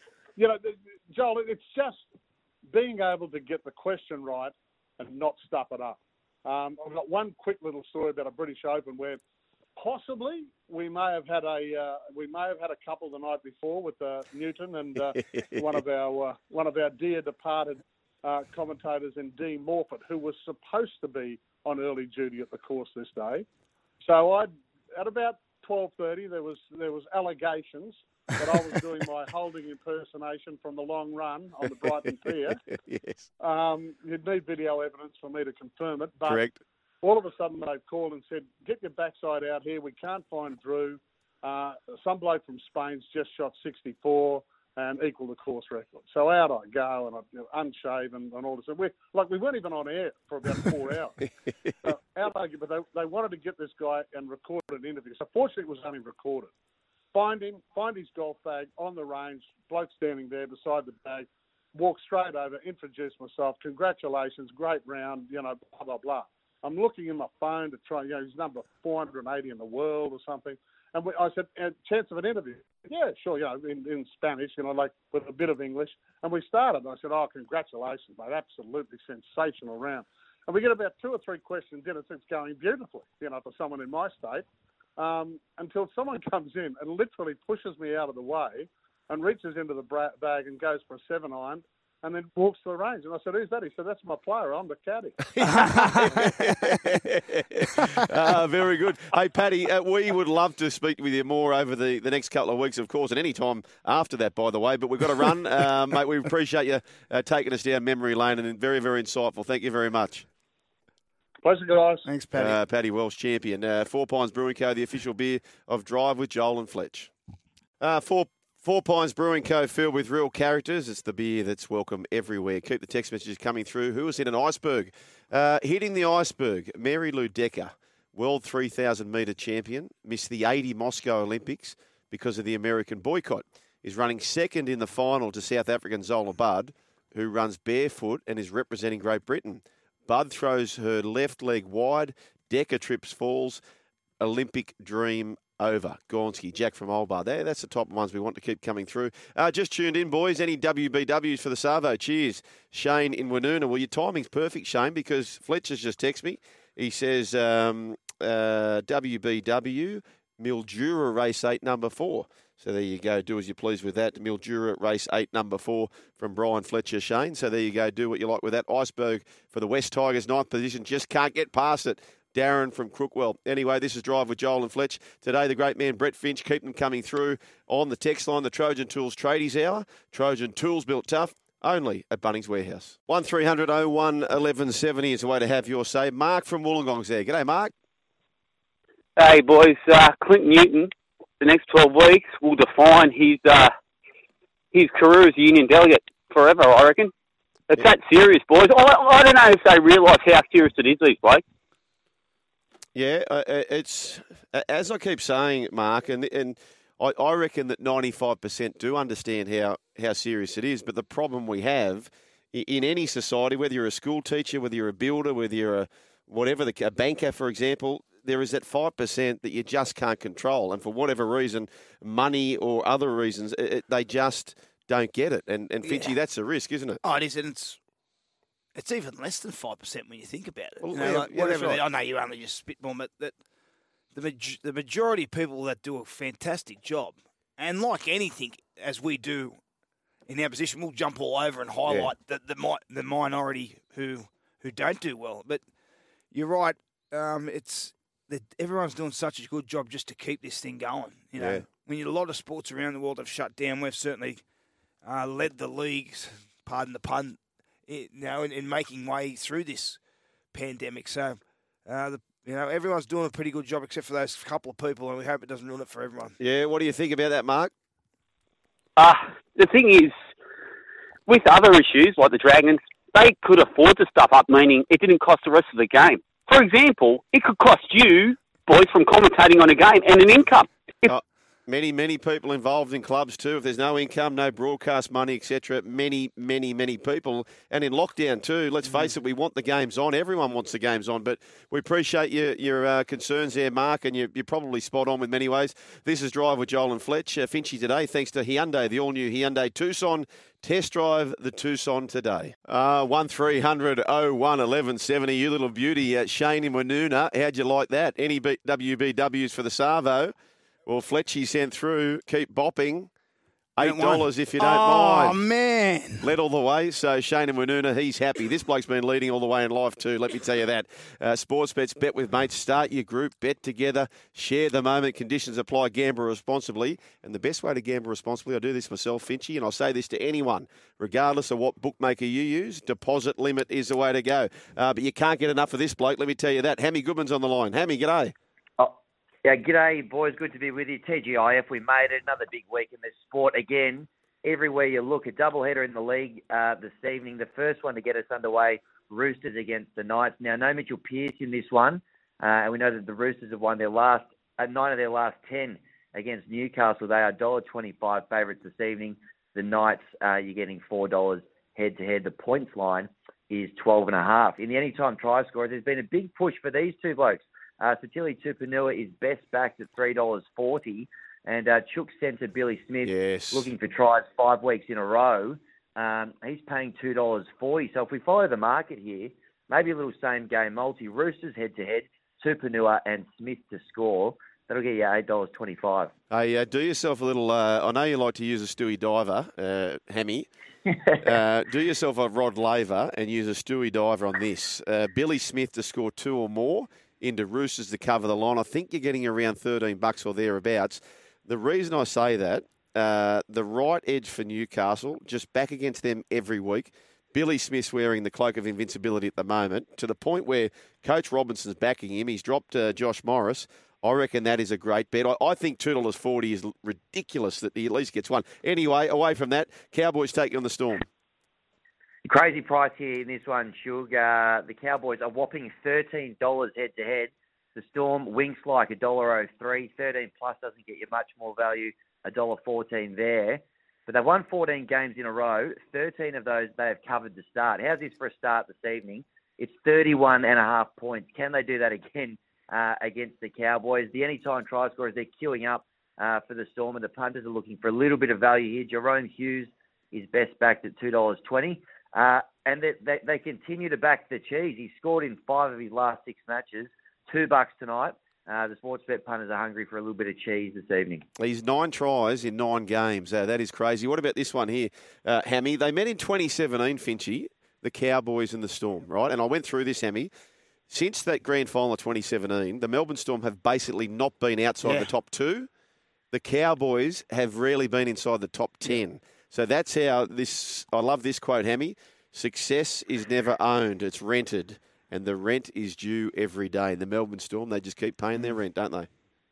Joel, it's just being able to get the question right and not stuff it up. I've got one quick little story about a British Open where possibly we may have had a couple the night before with Newton and one of our dear departed commentators in Dean Morfitt, who was supposed to be on early duty at the course this day. So at about 12:30, there was allegations that I was doing my holding impersonation from the long run on the Brighton Pier. Yes. You'd need video evidence for me to confirm it. But correct. All of a sudden, they've called and said, get your backside out here. We can't find Drew. Some bloke from Spain's just shot 64 and equal the course record. So out I go, and I'm unshaven and all this. And we weren't even on air for about 4 hours. Out I go, but they wanted to get this guy and record an interview. So fortunately, it was only recorded. Find his golf bag on the range, bloke standing there beside the bag, walk straight over, introduce myself, congratulations, great round, blah, blah, blah. I'm looking in my phone to try, he's number 480 in the world or something. And I said, chance of an interview? Yeah, sure, in Spanish, with a bit of English. And we started. And I said, congratulations, mate, absolutely sensational round. And we get about 2 or 3 questions in, and it's going beautifully, for someone in my state, until someone comes in and literally pushes me out of the way and reaches into the bag and goes for a 7-iron, and then walks to the range. And I said, who's that? He said, that's my player. I'm the caddy. Very good. Hey, Paddy, we would love to speak with you more over the next couple of weeks, of course, and any time after that, by the way. But we've got to run. Mate, we appreciate you taking us down memory lane, and very, very insightful. Thank you very much. Pleasure, guys. Thanks, Paddy. Paddy Welsh, champion. 4 Pines Brewing Co., the official beer of Drive with Joel and Fletch. 4 Pines Brewing Co., filled with real characters. It's the beer that's welcome everywhere. Keep the text messages coming through. Who was in an iceberg? Hitting the iceberg, Mary Lou Decker, world 3,000-metre champion, missed the 80 Moscow Olympics because of the American boycott. Is running second in the final to South African Zola Budd, who runs barefoot and is representing Great Britain. Budd throws her left leg wide. Decker trips, falls. Olympic dream over. Gornsky, Jack from Old Bar. That's the top ones we want to keep coming through. Just tuned in, boys. Any WBWs for the Savo? Cheers. Shane in Woonona. Well, your timing's perfect, Shane, because Fletcher's just texted me. He says WBW, Mildura Race 8, number 4. So there you go. Do as you please with that. Mildura Race 8, number 4 from Brian Fletcher, Shane. So there you go. Do what you like with that. Iceberg for the West Tigers, 9th position. Just can't get past it. Darren from Crookwell. Anyway, this is Drive with Joel and Fletch. Today, the great man Brett Finch, keep them coming through on the text line, the Trojan Tools Tradies Hour. Trojan Tools built tough, only at Bunnings Warehouse. 1300 01 1170 is the way to have your say. Mark from Wollongong's there. G'day, Mark. Hey, boys. Clint Newton, the next 12 weeks will define his career as a union delegate forever, I reckon. It's that serious, boys. I don't know if they realise how serious it is, these blokes. Yeah, it's as I keep saying, Mark, and I reckon that 95% do understand how serious it is. But the problem we have in any society, whether you're a school teacher, whether you're a builder, whether you're a banker, for example, there is that 5% that you just can't control. And for whatever reason, money or other reasons, they just don't get it. And Finchy, that's a risk, isn't it? Oh, it is, and it's even less than 5% when you think about it. Well, whatever. Right. I know you only just spitball, but that the majority of people that do a fantastic job, and like anything, as we do in our position, we'll jump all over and highlight the minority who don't do well. But you're right. It's that everyone's doing such a good job just to keep this thing going. When a lot of sports around the world have shut down, we've certainly led the leagues. Pardon the pun. In making way through this pandemic. So, everyone's doing a pretty good job except for those couple of people, and we hope it doesn't ruin it for everyone. Yeah, what do you think about that, Mark? The thing is, with other issues like the Dragons, they could afford to stuff up, meaning it didn't cost the rest of the game. For example, it could cost you, boys, from commentating on a game and an income. Many, many people involved in clubs too. If there's no income, no broadcast money, etc., many, many, many people. And in lockdown too, let's face it, we want the games on. Everyone wants the games on. But we appreciate your concerns there, Mark, and you're probably spot on with many ways. This is Drive with Joel and Fletch. Finchy today, thanks to Hyundai, the all-new Hyundai Tucson. Test drive the Tucson today. 1300 01 1170, you little beauty. Shane in Woonona, how'd you like that? Any WBWs for the Savo? Well, Fletchy sent through, keep bopping, $8 if you don't mind. Oh, man. Led all the way. So Shane and Woonona, he's happy. This bloke's been leading all the way in life too, let me tell you that. Sports bets, bet with mates. Start your group, bet together, share the moment. Conditions apply, gamble responsibly. And the best way to gamble responsibly, I do this myself, Finchy, and I'll say this to anyone, regardless of what bookmaker you use, deposit limit is the way to go. But you can't get enough of this bloke, let me tell you that. Hammy Goodman's on the line. Hammy, g'day. Yeah, g'day, boys. Good to be with you. TGIF, we made it. Another big week in this sport. Again, everywhere you look, a doubleheader in the league this evening. The first one to get us underway, Roosters against the Knights. Now, no Mitchell Pearce in this one. And we know that the Roosters have won 9 of their last 10 against Newcastle. They are $1.25 favourites this evening. The Knights, you're getting $4 head-to-head. The points line is 12.5. In the anytime try score, there's been a big push for these two blokes. Sitili Tupouniua is best backed at $3.40. And Chook centre Billy Smith, looking for tries 5 weeks in a row. He's paying $2.40. So if we follow the market here, maybe a little same game multi. Roosters head-to-head, Tupouniua and Smith to score. That'll get you $8.25. Hey, do yourself a little... I know you like to use a Stewie Diver, Hammy. Do yourself a Rod Laver and use a Stewie Diver on this. Billy Smith to score 2 or more into Roosters to cover the line. I think you're getting around $13 or thereabouts. The reason I say that, the right edge for Newcastle, just back against them every week. Billy Smith's wearing the cloak of invincibility at the moment, to the point where Coach Robinson's backing him. He's dropped Josh Morris. I reckon that is a great bet. I think $2.40 is ridiculous that he at least gets one. Anyway, away from that, Cowboys take you on the Storm. Crazy price here in this one, Shug. The Cowboys are whopping $13 head-to-head. The Storm winks like $1.03. 13 plus doesn't get you much more value, $1.14 there. But they've won 14 games in a row. 13 of those they have covered to start. How's this for a start this evening? It's 31.5 points. Can they do that again against the Cowboys? The anytime try scorers, they're queuing up for the Storm, and the punters are looking for a little bit of value here. Jerome Hughes is best backed at $2.20. And they continue to back the cheese. He's scored in 5 of his last 6 matches. $2 tonight. The Sportsbet punters are hungry for a little bit of cheese this evening. He's 9 tries in 9 games. That is crazy. What about this one here, Hammy? They met in 2017, Finchy, the Cowboys and the Storm, right? And I went through this, Hammy. Since that grand final of 2017, the Melbourne Storm have basically not been outside the top 2. The Cowboys have rarely been inside the top 10. So that's how this... I love this quote, Hammy. Success is never owned. It's rented. And the rent is due every day. And the Melbourne Storm, they just keep paying their rent, don't they?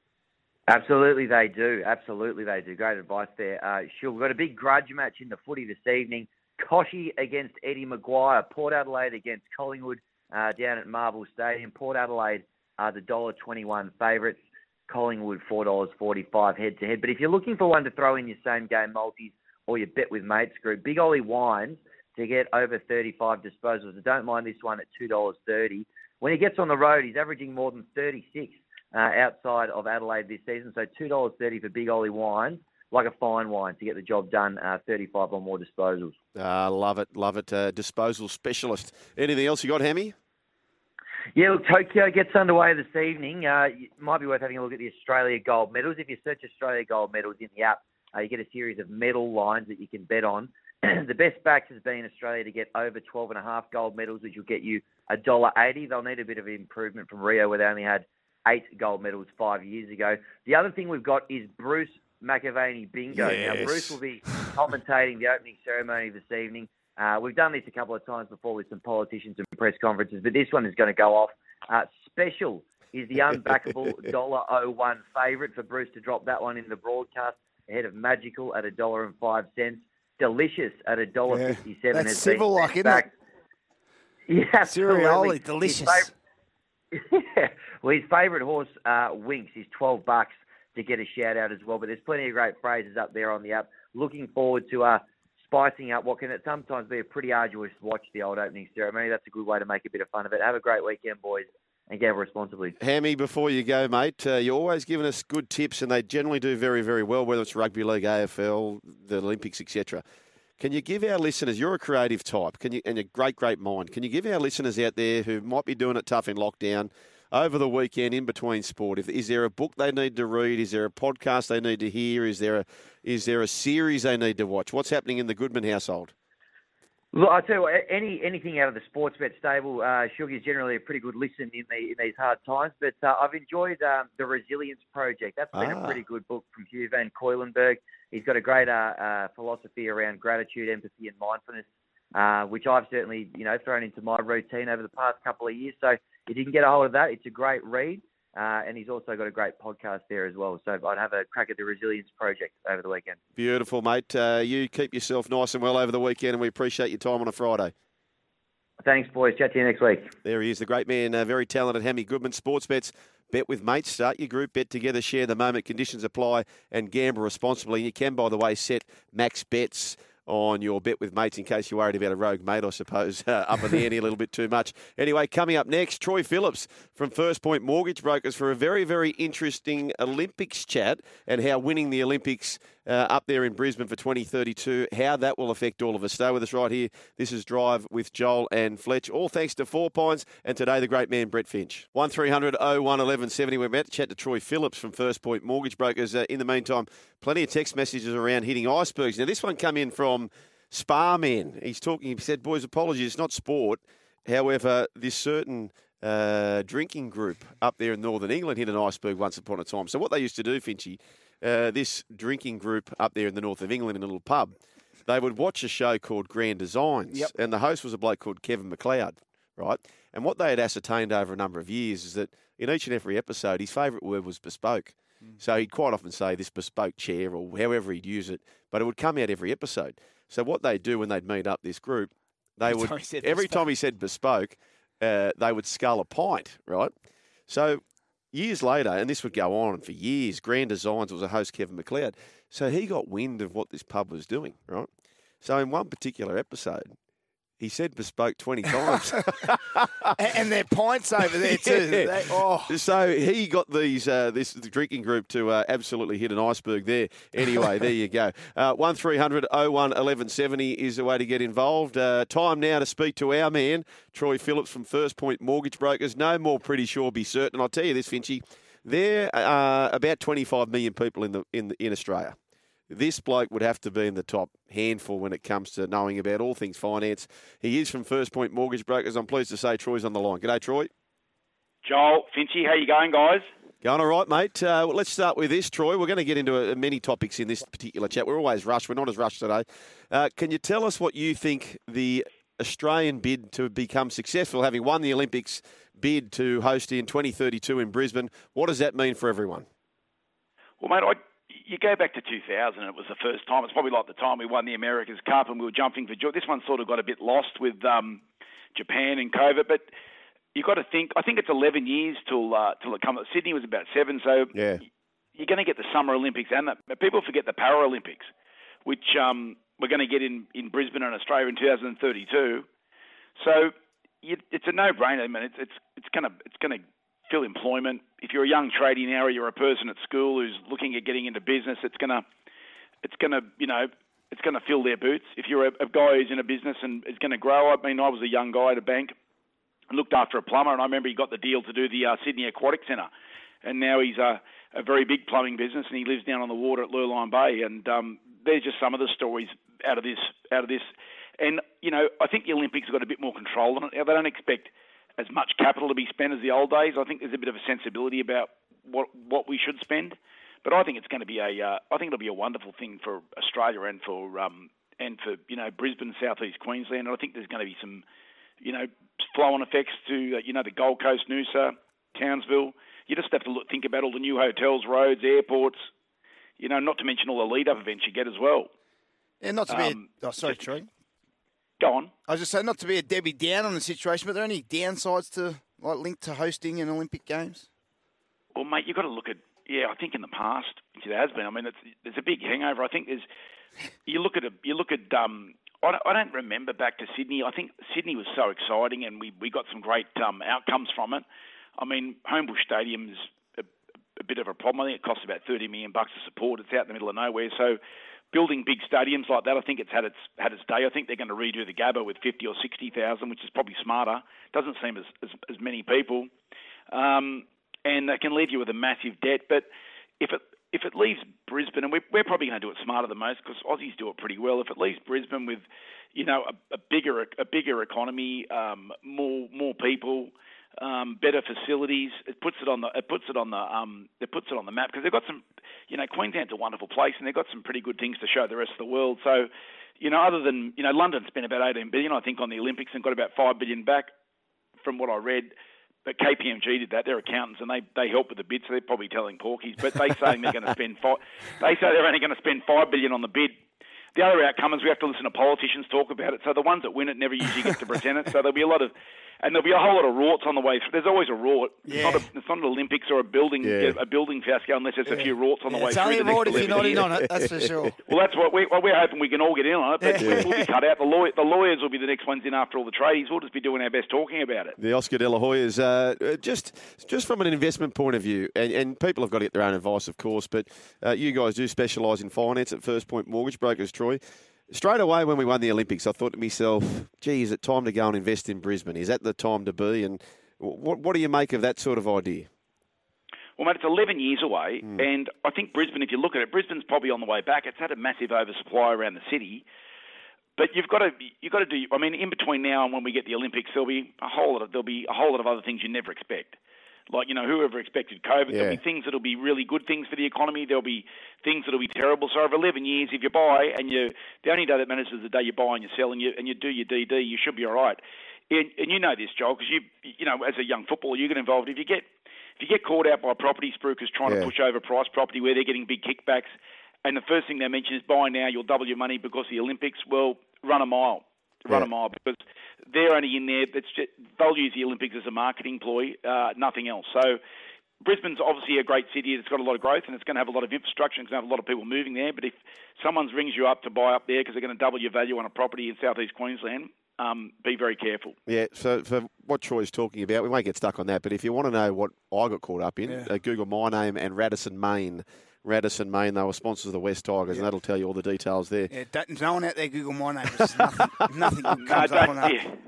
Absolutely they do. Absolutely they do. Great advice there. Sure, we've got a big grudge match in the footy this evening. Koshy against Eddie Maguire. Port Adelaide against Collingwood down at Marvel Stadium. Port Adelaide are the $1.21 favourites. Collingwood $4.45 head-to-head. But if you're looking for one to throw in your same game multis or your bet with mates group, Big Ollie Wines to get over 35 disposals. I don't mind this one at $2.30. When he gets on the road, he's averaging more than 36 outside of Adelaide this season. So $2.30 for Big Ollie Wines, like a fine wine to get the job done, 35 or more disposals. Love it, love it. Disposal specialist. Anything else you got, Hammy? Yeah, look, Tokyo gets underway this evening. It might be worth having a look at the Australia gold medals. If you search Australia gold medals in the app, you get a series of medal lines that you can bet on. The best backs has been Australia to get over 12.5 gold medals, which will get you $1.80. They'll need a bit of improvement from Rio, where they only had 8 gold medals 5 years ago. The other thing we've got is Bruce McAvaney Bingo. Yes. Now, Bruce will be commentating the opening ceremony this evening. We've done this a couple of times before with some politicians and press conferences, but this one is going to go off. Special is the unbackable $1.01 favourite for Bruce to drop that one in the broadcast ahead of Magical at $1.05. Delicious at $1.57. That's civil like, isn't it? Yeah, absolutely. Cereally, delicious. Well, his favourite horse, Winks, is $12 to get a shout out as well. But there's plenty of great phrases up there on the app. Looking forward to spicing up what can sometimes be a pretty arduous watch, the old opening ceremony. That's a good way to make a bit of fun of it. Have a great weekend, boys, and gamble responsibly. Hammy, before you go, mate, you're always giving us good tips, and they generally do very, very well, whether it's rugby league, AFL, the Olympics, etc. Can you give our listeners, you're a creative type, and a great, great mind, can you give our listeners out there who might be doing it tough in lockdown, over the weekend in between sport, is there a book they need to read? Is there a podcast they need to hear? Is there a series they need to watch? What's happening in the Goodman household? Look, I tell you what, anything out of the Sportsbet stable, Sugar is generally a pretty good listen in these hard times. But I've enjoyed The Resilience Project. That's been a pretty good book from Hugh Van Cuylenberg. He's got a great philosophy around gratitude, empathy, and mindfulness, which I've certainly thrown into my routine over the past couple of years. So if you can get a hold of that, it's a great read. And he's also got a great podcast there as well. So I'd have a crack at the Resilience Project over the weekend. Beautiful, mate. You keep yourself nice and well over the weekend, and we appreciate your time on a Friday. Thanks, boys. Chat to you next week. There he is, the great man, very talented Hammy Goodman. Sports bets, bet with mates. Start your group, bet together, share the moment. Conditions apply, and gamble responsibly. And you can, by the way, set max bets on your bet with mates in case you're worried about a rogue mate, I suppose, up in the ante a little bit too much. Anyway, coming up next, Troy Phillips from First Point Mortgage Brokers for a very, very interesting Olympics chat and how winning the Olympics up there in Brisbane for 2032, how that will affect all of us. Stay with us right here. This is Drive with Joel and Fletch, all thanks to 4 Pines and today the great man Brett Finch. 1300 01 1170. We're about to chat to Troy Phillips from First Point Mortgage Brokers. In the meantime, plenty of text messages around hitting icebergs. Now, this one come in from Sparman. He said, boys, apologies, it's not sport. However, this certain drinking group up there in Northern England hit an iceberg once upon a time. So what they used to do, Finchy, this drinking group up there in the north of England in a little pub, they would watch a show called Grand Designs, and the host was a bloke called Kevin McLeod, right? And what they had ascertained over a number of years is that in each and every episode, his favourite word was bespoke. So he'd quite often say this bespoke chair or however he'd use it, but it would come out every episode. So what they'd do when they'd meet up this group, they would every time he said bespoke, they would scull a pint, right? So years later, and this would go on for years, Grand Designs was a host, Kevin McLeod. So he got wind of what this pub was doing, right? So in one particular episode, he said bespoke 20 times. And their pints over there too. So he got this drinking group to absolutely hit an iceberg there. Anyway, there you go. 1300 01 1170 is the way to get involved. Time now to speak to our man, Troy Phillips from First Point Mortgage Brokers. No more pretty sure, be certain. I'll tell you this, Finchy. There are about 25 million people in Australia. This bloke would have to be in the top handful when it comes to knowing about all things finance. He is from First Point Mortgage Brokers. I'm pleased to say Troy's on the line. G'day, Troy. Joel, Finchy, how you going, guys? Going all right, mate. Well, let's start with this, Troy. We're going to get into many topics in this particular chat. We're always rushed. We're not as rushed today. Can you tell us what you think the Australian bid to become successful, having won the Olympics bid to host in 2032 in Brisbane, what does that mean for everyone? Well, mate, you go back to 2000, it was the first time. It's probably like the time we won the America's Cup and we were jumping for joy. This one sort of got a bit lost with Japan and COVID, but you've got to think, I think it's 11 years till it comes. Sydney was about 7, so you're going to get the Summer Olympics, and people forget the Paralympics, which we're going to get in Brisbane and Australia in 2032. So it's a no-brainer. I mean, it's going to fill employment. If you're a young tradie now, or you're a person at school who's looking at getting into business, it's gonna fill their boots. If you're a guy who's in a business and is going to grow, I mean, I was a young guy at a bank and looked after a plumber, and I remember he got the deal to do the Sydney Aquatic Centre, and now he's a very big plumbing business, and he lives down on the water at Lurline Bay. And there's just some of the stories out of this. And I think the Olympics have got a bit more control on it. They don't expect as much capital to be spent as the old days. I think there's a bit of a sensibility about what we should spend, but I think it's going to be I think it'll be a wonderful thing for Australia and for Brisbane, Southeast Queensland. And I think there's going to be some flow-on effects to the Gold Coast, Noosa, Townsville. You just have to think about all the new hotels, roads, airports. Not to mention all the lead-up events you get as well. Yeah, not to be. Sorry, Troy. Go on. I was just saying, not to be a Debbie Down on the situation, but are there any downsides to linked to hosting an Olympic Games? Well, mate, you've got to look at. Yeah, I think in the past there has been. I mean, there's a big hangover. I think there's. You look at. I don't remember back to Sydney. I think Sydney was so exciting, and we got some great outcomes from it. I mean, Homebush Stadium's a bit of a problem. I think it costs about $30 million to support. It's out in the middle of nowhere, so. Building big stadiums like that, I think it's had its day. I think they're going to redo the Gabba with 50 or 60,000, which is probably smarter. Doesn't seem as many people, and that can leave you with a massive debt. But if it leaves Brisbane, and we're probably going to do it smarter than most because Aussies do it pretty well. If it leaves Brisbane with, a bigger economy, more people. Better facilities. It puts it on the map because they've got some. Queensland's a wonderful place and they've got some pretty good things to show the rest of the world. So, other than London spent about $18 billion, I think, on the Olympics and got about $5 billion back, from what I read. But KPMG did that. They're accountants, and they help with the bid, so they're probably telling porkies. But they say they're going to spend they say they're only going to spend $5 billion on the bid. The other outcome is we have to listen to politicians talk about it. So the ones that win it never usually get to present it. So there'll be a whole lot of rorts on the way through. There's always a rort. Yeah. It's not an Olympics or a building fiasco unless there's a few rorts on the way through. It's only a rort if you're not in on it, that's for sure. Well, that's what we're hoping we can all get in on it. But we'll be cut out. The lawyers will be the next ones in after all the tradies. We'll just be doing our best talking about it. The Oscar De La Hoyas, just from an investment point of view, and people have got to get their own advice, of course, but you guys do specialise in finance at First Point Mortgage Brokers, Troy. Straight away when we won the Olympics, I thought to myself, gee, is it time to go and invest in Brisbane? Is that the time to be? And what do you make of that sort of idea? Well, mate, it's 11 years away, and I think Brisbane, if you look at it, Brisbane's probably on the way back. It's had a massive oversupply around the city. But you've got to do, I mean, in between now and when we get the Olympics, there'll be a whole lot of other things you never expect. Like, whoever expected COVID, there'll be things that'll be really good things for the economy. There'll be things that'll be terrible. So over 11 years, if you buy and the only day that matters is the day you buy and you sell and you do your DD, you should be all right. And you know this, Joel, because you know, as a young footballer, you get involved. If you get caught out by property spruikers trying to push over price property where they're getting big kickbacks, and the first thing they mention is buy now, you'll double your money because of the Olympics. Well, run a mile. Run a mile, because they're only in there. They'll use the Olympics as a marketing ploy, nothing else. So Brisbane's obviously a great city. It's got a lot of growth, and it's going to have a lot of infrastructure. It's going to have a lot of people moving there. But if someone rings you up to buy up there because they're going to double your value on a property in southeast Queensland, be very careful. Yeah, so for what Troy's talking about, we won't get stuck on that. But if you want to know what I got caught up in, Google my name and Radisson, Maine. Radisson, Maine, they were sponsors of the West Tigers, and that'll tell you all the details there. Yeah, there's no one out there Google my name. Nothing good comes up on that.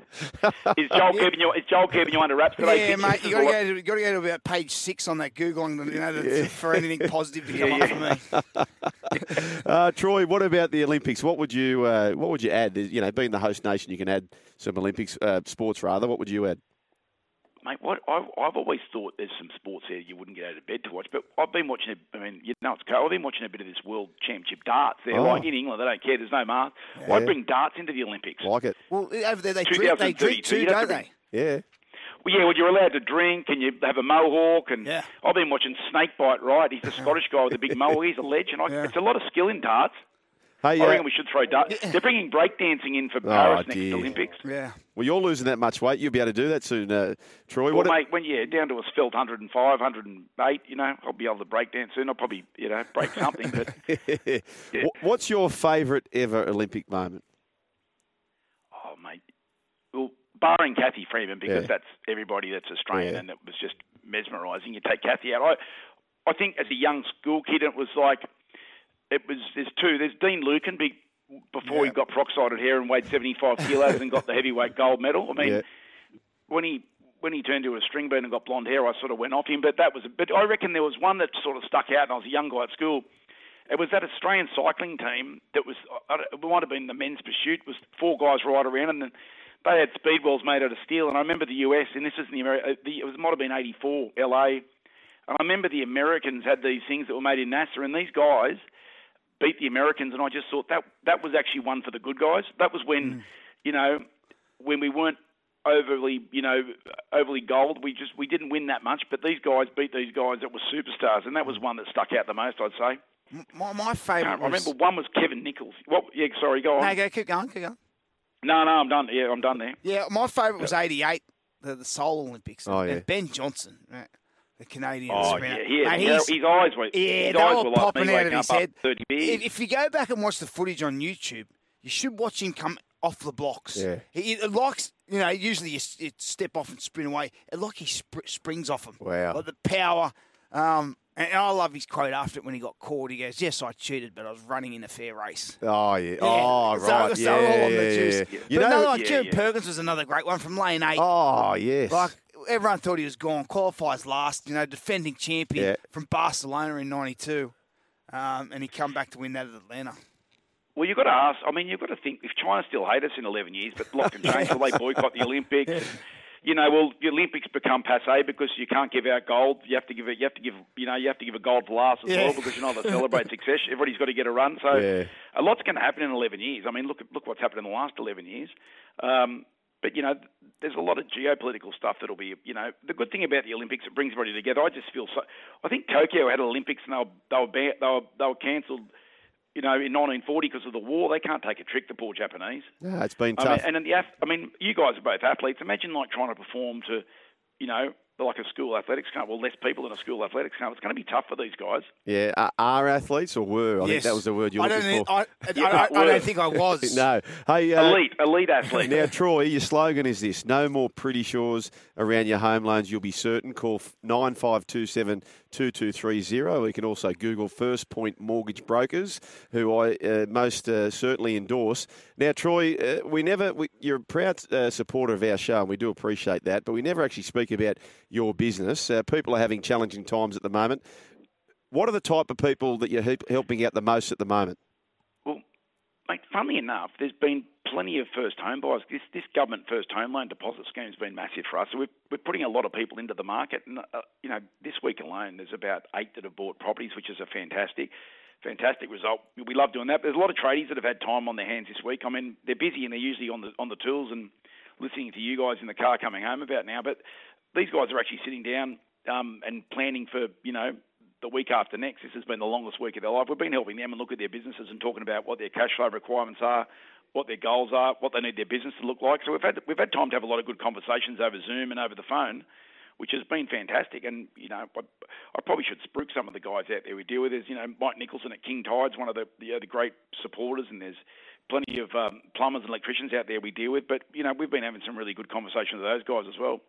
Is Joel keeping you under wraps today? Yeah, mate, you got to go to about page 6 on that Googling, for anything positive to come up for me. Troy, what about the Olympics? What would you add? Being the host nation, you can add some Olympics sports rather. What would you add? Mate, I've always thought there's some sports there you wouldn't get out of bed to watch, but I've been watching it. I mean, it's cool. I've been watching a bit of this World Championship darts. They're like in England, they don't care. There's no mask. Yeah. I'd bring darts into the Olympics. Like it. Well, over there they drink too, don't they? Yeah. Well, you're allowed to drink, and you have a mohawk, and I've been watching Snakebite Wright. He's the Scottish guy with the big mohawk. He's a legend. It's a lot of skill in darts. Hey, I reckon we should throw darts. They're bringing breakdancing in for Paris next Olympics. Yeah. Well, you're losing that much weight. You'll be able to do that soon, Troy. Well, mate, down to a svelte 105, 108, I'll be able to break dance soon. I'll probably, break something. But What's your favourite ever Olympic moment? Oh, mate. Well, barring Kathy Freeman, because that's everybody that's Australian, and it was just mesmerising. You take Kathy out. I think as a young school kid, it was like, there's two. There's Dean Lucan before he got peroxided hair and weighed 75 kilos and got the heavyweight gold medal. I mean, when he turned to a string bean and got blonde hair, I sort of went off him. But I reckon there was one that sort of stuck out, and I was a young guy at school. It was that Australian cycling team that was, it might have been the men's pursuit, was 4 guys right around, and then they had speedwells made out of steel. And I remember the US, and this is in it might have been 84, LA. And I remember the Americans had these things that were made in NASA, and these guys beat the Americans, and I just thought that was actually one for the good guys. That was when, when we weren't overly gold. We didn't win that much, but these guys beat these guys that were superstars, and that was one that stuck out the most, I'd say. My favourite. I remember one was Kevin Nichols. Sorry, go on. No, keep going. No, I'm done. Yeah, I'm done there. Yeah, my favourite was '88, the Seoul Olympics. Oh, yeah. And Ben Johnson. Right. The Canadian sprinter. His eyes were popping out of his head. If you go back and watch the footage on YouTube, you should watch him come off the blocks. Yeah. He likes, usually you step off and sprint away. It like he springs off him. Wow. Like the power. And I love his quote after it when he got caught. He goes, "Yes, I cheated, but I was running in a fair race." Oh, yeah. Oh, right. So all on the juice. But Jared Perkins was another great one from lane 8. Oh, yes. Everyone thought he was gone. Qualifies last, defending champion from Barcelona in '92. And he come back to win that at Atlanta. Well, you've got to ask. I mean, you've got to think, if China still hate us in 11 years, but a lot can change. Will they boycott the Olympics? Will the Olympics become passé because you can't give out gold? You have to give a gold for last as well, because that celebrates success. Everybody's got to get a run. So a lot's going to happen in 11 years. I mean, look what's happened in the last 11 years. But there's a lot of geopolitical stuff that'll be, the good thing about the Olympics, it brings everybody together. I just feel I think Tokyo had Olympics and they were cancelled, in 1940 because of the war. They can't take a trick, the poor Japanese. Yeah, it's been tough. You guys are both athletes. Imagine trying to perform to, like a school athletics camp. Well, less people in a school athletics camp. It's going to be tough for these guys. Yeah, are athletes or were? I think that was the word you were looking for. I don't think I was. No. Hey, elite athlete. Now, Troy, your slogan is this: no more pretty shores around your home loans. You'll be certain. Call 9527-2230. You can also Google First Point Mortgage Brokers, who I most certainly endorse. Now, Troy, you're a proud supporter of our show, and we do appreciate that, but we never actually speak about your business. People are having challenging times at the moment. What are the type of people that you're helping out the most at the moment? Well, mate, funnily enough, there's been plenty of first home buyers. This government first home loan deposit scheme has been massive for us. So we're putting a lot of people into the market. And, this week alone, there's about 8 that have bought properties, which is a fantastic result. We love doing that. There's a lot of tradies that have had time on their hands this week. I mean, they're busy and they're usually on the tools and listening to you guys in the car coming home about now. But these guys are actually sitting down and planning for, the week after next. This has been the longest week of their life. We've been helping them and look at their businesses and talking about what their cash flow requirements are, what their goals are, what they need their business to look like. So we've had time to have a lot of good conversations over Zoom and over the phone, which has been fantastic. And, I probably should spruik some of the guys out there we deal with. There's, Mike Nicholson at King Tides, one of the great supporters, and there's plenty of plumbers and electricians out there we deal with. But, we've been having some really good conversations with those guys as well.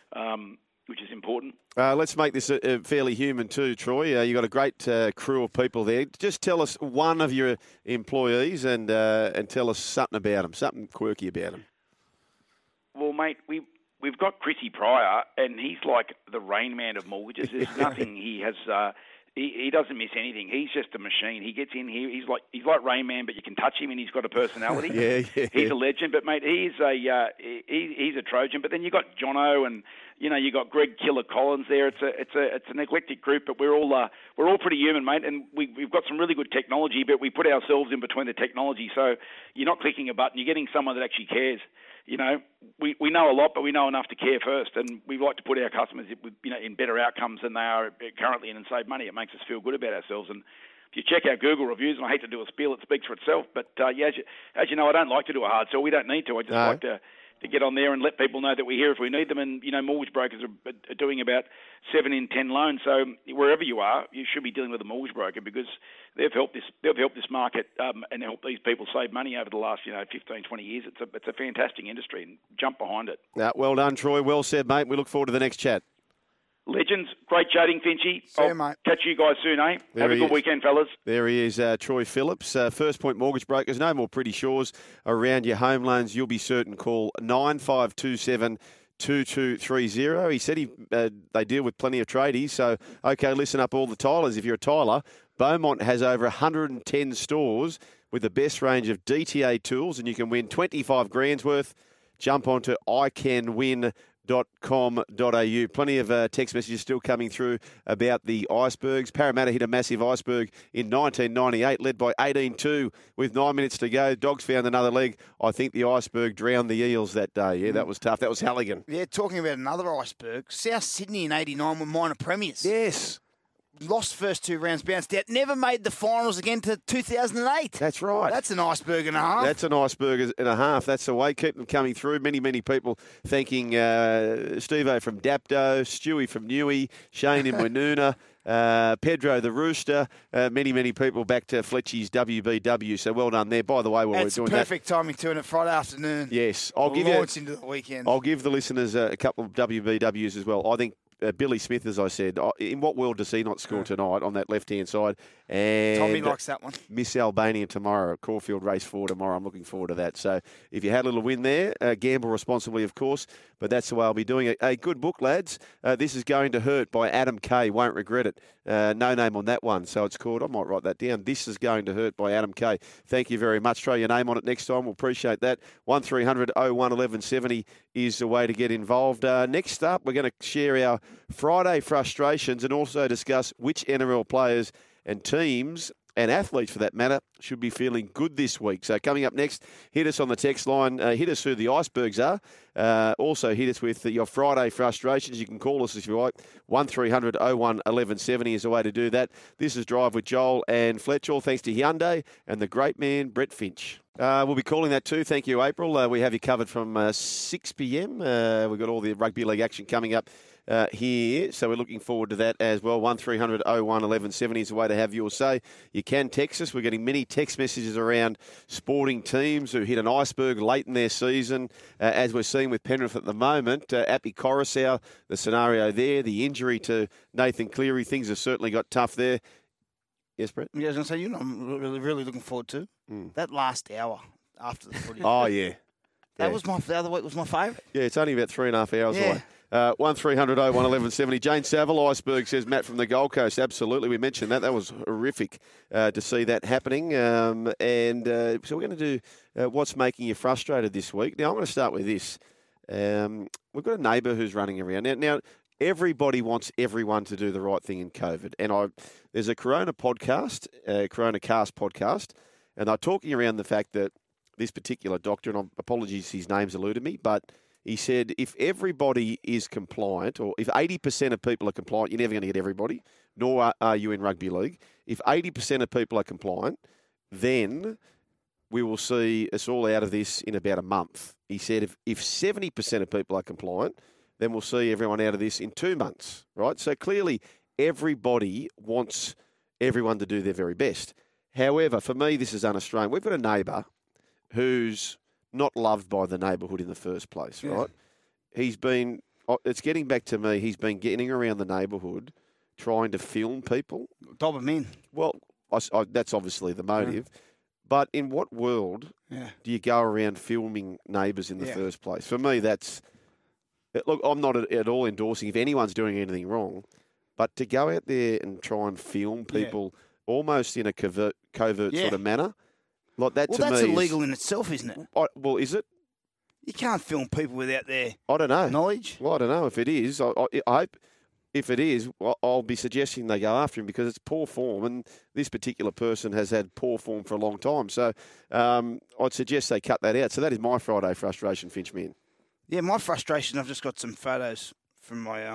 Which is important. Let's make this fairly human too, Troy. You've got a great crew of people there. Just tell us one of your employees and tell us something about them, something quirky about them. Well, mate, we've got Chrissy Pryor, and he's like the Rain Man of mortgages. There's nothing he has. He doesn't miss anything. He's just a machine. He gets in here. He's like Rain Man, but you can touch him, and he's got a personality. Yeah. He's a legend. But mate, he's a Trojan. But then you got Jono, and you got Greg Killer Collins there. It's an eclectic group, but we're all pretty human, mate. And we've got some really good technology, but we put ourselves in between the technology. So you're not clicking a button. You're getting someone that actually cares. We know a lot, but we know enough to care first, and we like to put our customers, in better outcomes than they are currently and save money. It makes us feel good about ourselves. And if you check our Google reviews, and I hate to do a spiel, it speaks for itself. But as you know, I don't like to do a hard sell. We don't need to. I just like to get on there and let people know that we're here if we need them. And mortgage brokers are doing about 7 in 10 loans. So wherever you are, you should be dealing with a mortgage broker because they've helped this market and helped these people save money over the last 15, 20 years. It's a fantastic industry, and jump behind it. Well done, Troy. Well said, mate. We look forward to the next chat. Legends, great chatting, Finchy. See you, mate. Catch you guys soon, eh? Have a good weekend, fellas. There he is, Troy Phillips, First Point Mortgage Brokers. No more pretty shores around your home loans. You'll be certain. Call 9527-2230. He said they deal with plenty of tradies. So, okay, listen up, all the tilers. If you're a tiler, Beaumont has over 110 stores with the best range of DTA tools, and you can win 25 grand's worth. Jump onto iCanWin.com.au. Plenty of text messages still coming through about the icebergs. Parramatta hit a massive iceberg in 1998, led by 18-2 with 9 minutes to go. Dogs found another leg. I think the iceberg drowned the Eels that day. Yeah, that was tough. That was Halligan. Yeah, talking about another iceberg, South Sydney in 89 were minor premiers. Yes. Lost first 2 rounds, bounced out, never made the finals again to 2008. That's right. That's an iceberg and a half. That's an iceberg and a half. That's the way. Keep them coming through. Many people thanking Steve-O from Dapto, Stewie from Newey, Shane in Winoona, Pedro the Rooster, many people back to Fletchy's WBW. So well done there. By the way, while we're doing that, perfect timing to it Friday afternoon. Yes, into the weekend. I'll give the listeners a couple of WBWs as well. I think Billy Smith, as I said, in what world does he not score tonight on that left-hand side? And Tommy likes that one. Miss Albania tomorrow at Caulfield Race 4 tomorrow. I'm looking forward to that. So if you had a little win there, gamble responsibly, of course, but that's the way I'll be doing it. A good book, lads. This is Going to Hurt by Adam Kay. Won't regret it. No name on that one. So it's called, I might write that down, This is Going to Hurt by Adam Kay. Thank you very much. Throw your name on it next time. We'll appreciate that. 1300 01 1170 is the way to get involved. Next up, we're going to share our Friday frustrations and also discuss which NRL players and teams and athletes for that matter, should be feeling good this week. So coming up next, hit us on the text line. Hit us who the icebergs are. Also hit us with your Friday frustrations. You can call us if you like. 1300 01 1170 is the way to do that. This is Drive with Joel and Fletch, all thanks to Hyundai and the great man, Brett Finch. We'll be calling that too. Thank you, April. We have you covered from 6 p.m. We've got all the rugby league action coming up here, so we're looking forward to that as well. 1300 01 1170 is the way to have your say. You can text us. We're getting many text messages around sporting teams who hit an iceberg late in their season, as we're seeing with Penrith at the moment. Appy Coruscant, the scenario there, the injury to Nathan Cleary, things have certainly got tough there. Yes, Brett? Yeah, I was going to say, you know, I'm really looking forward to that last hour after the footy. Oh, yeah. That was the other week was my favourite. Yeah, it's only about 3.5 hours away. 1300 01 1170. Jane Saville, Iceberg, says Matt from the Gold Coast. Absolutely, we mentioned that. That was horrific to see that happening. So we're going to do what's making you frustrated this week. Now, I'm going to start with this. We've got a neighbour who's running around. Now, everybody wants everyone to do the right thing in COVID. And there's a Corona podcast, Corona Cast podcast, and they're talking around the fact that this particular doctor, and apologies, his name's eluded me, but he said if everybody is compliant, or if 80% of people are compliant, you're never going to get everybody, nor are you in rugby league. If 80% of people are compliant, then we will see us all out of this in about a month. He said if 70% of people are compliant, then we'll see everyone out of this in 2 months, right? So clearly everybody wants everyone to do their very best. However, for me, this is un-Australian. We've got a neighbour who's not loved by the neighbourhood in the first place, right? He's been, it's getting back to me, he's been getting around the neighbourhood trying to film people. Dob them in. Well, that's obviously the motive. Yeah. But in what world do you go around filming neighbours in the first place? For me, that's... Look, I'm not at all endorsing if anyone's doing anything wrong, but to go out there and try and film people almost in a covert sort of manner, like that to me that's illegal in itself, isn't it? Well, is it? You can't film people without their knowledge. Well, I don't know if it is. I hope if it is, I'll be suggesting they go after him because it's poor form, and this particular person has had poor form for a long time. So I'd suggest they cut that out. So that is my Friday frustration, Finchman. Yeah, my frustration, I've just got some photos from my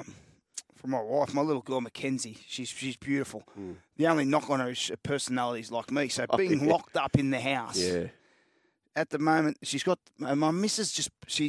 wife, my little girl Mackenzie. She's beautiful. The only knock on her is her personality's like me. So being locked up in the house. Yeah. At the moment, she's got my missus just she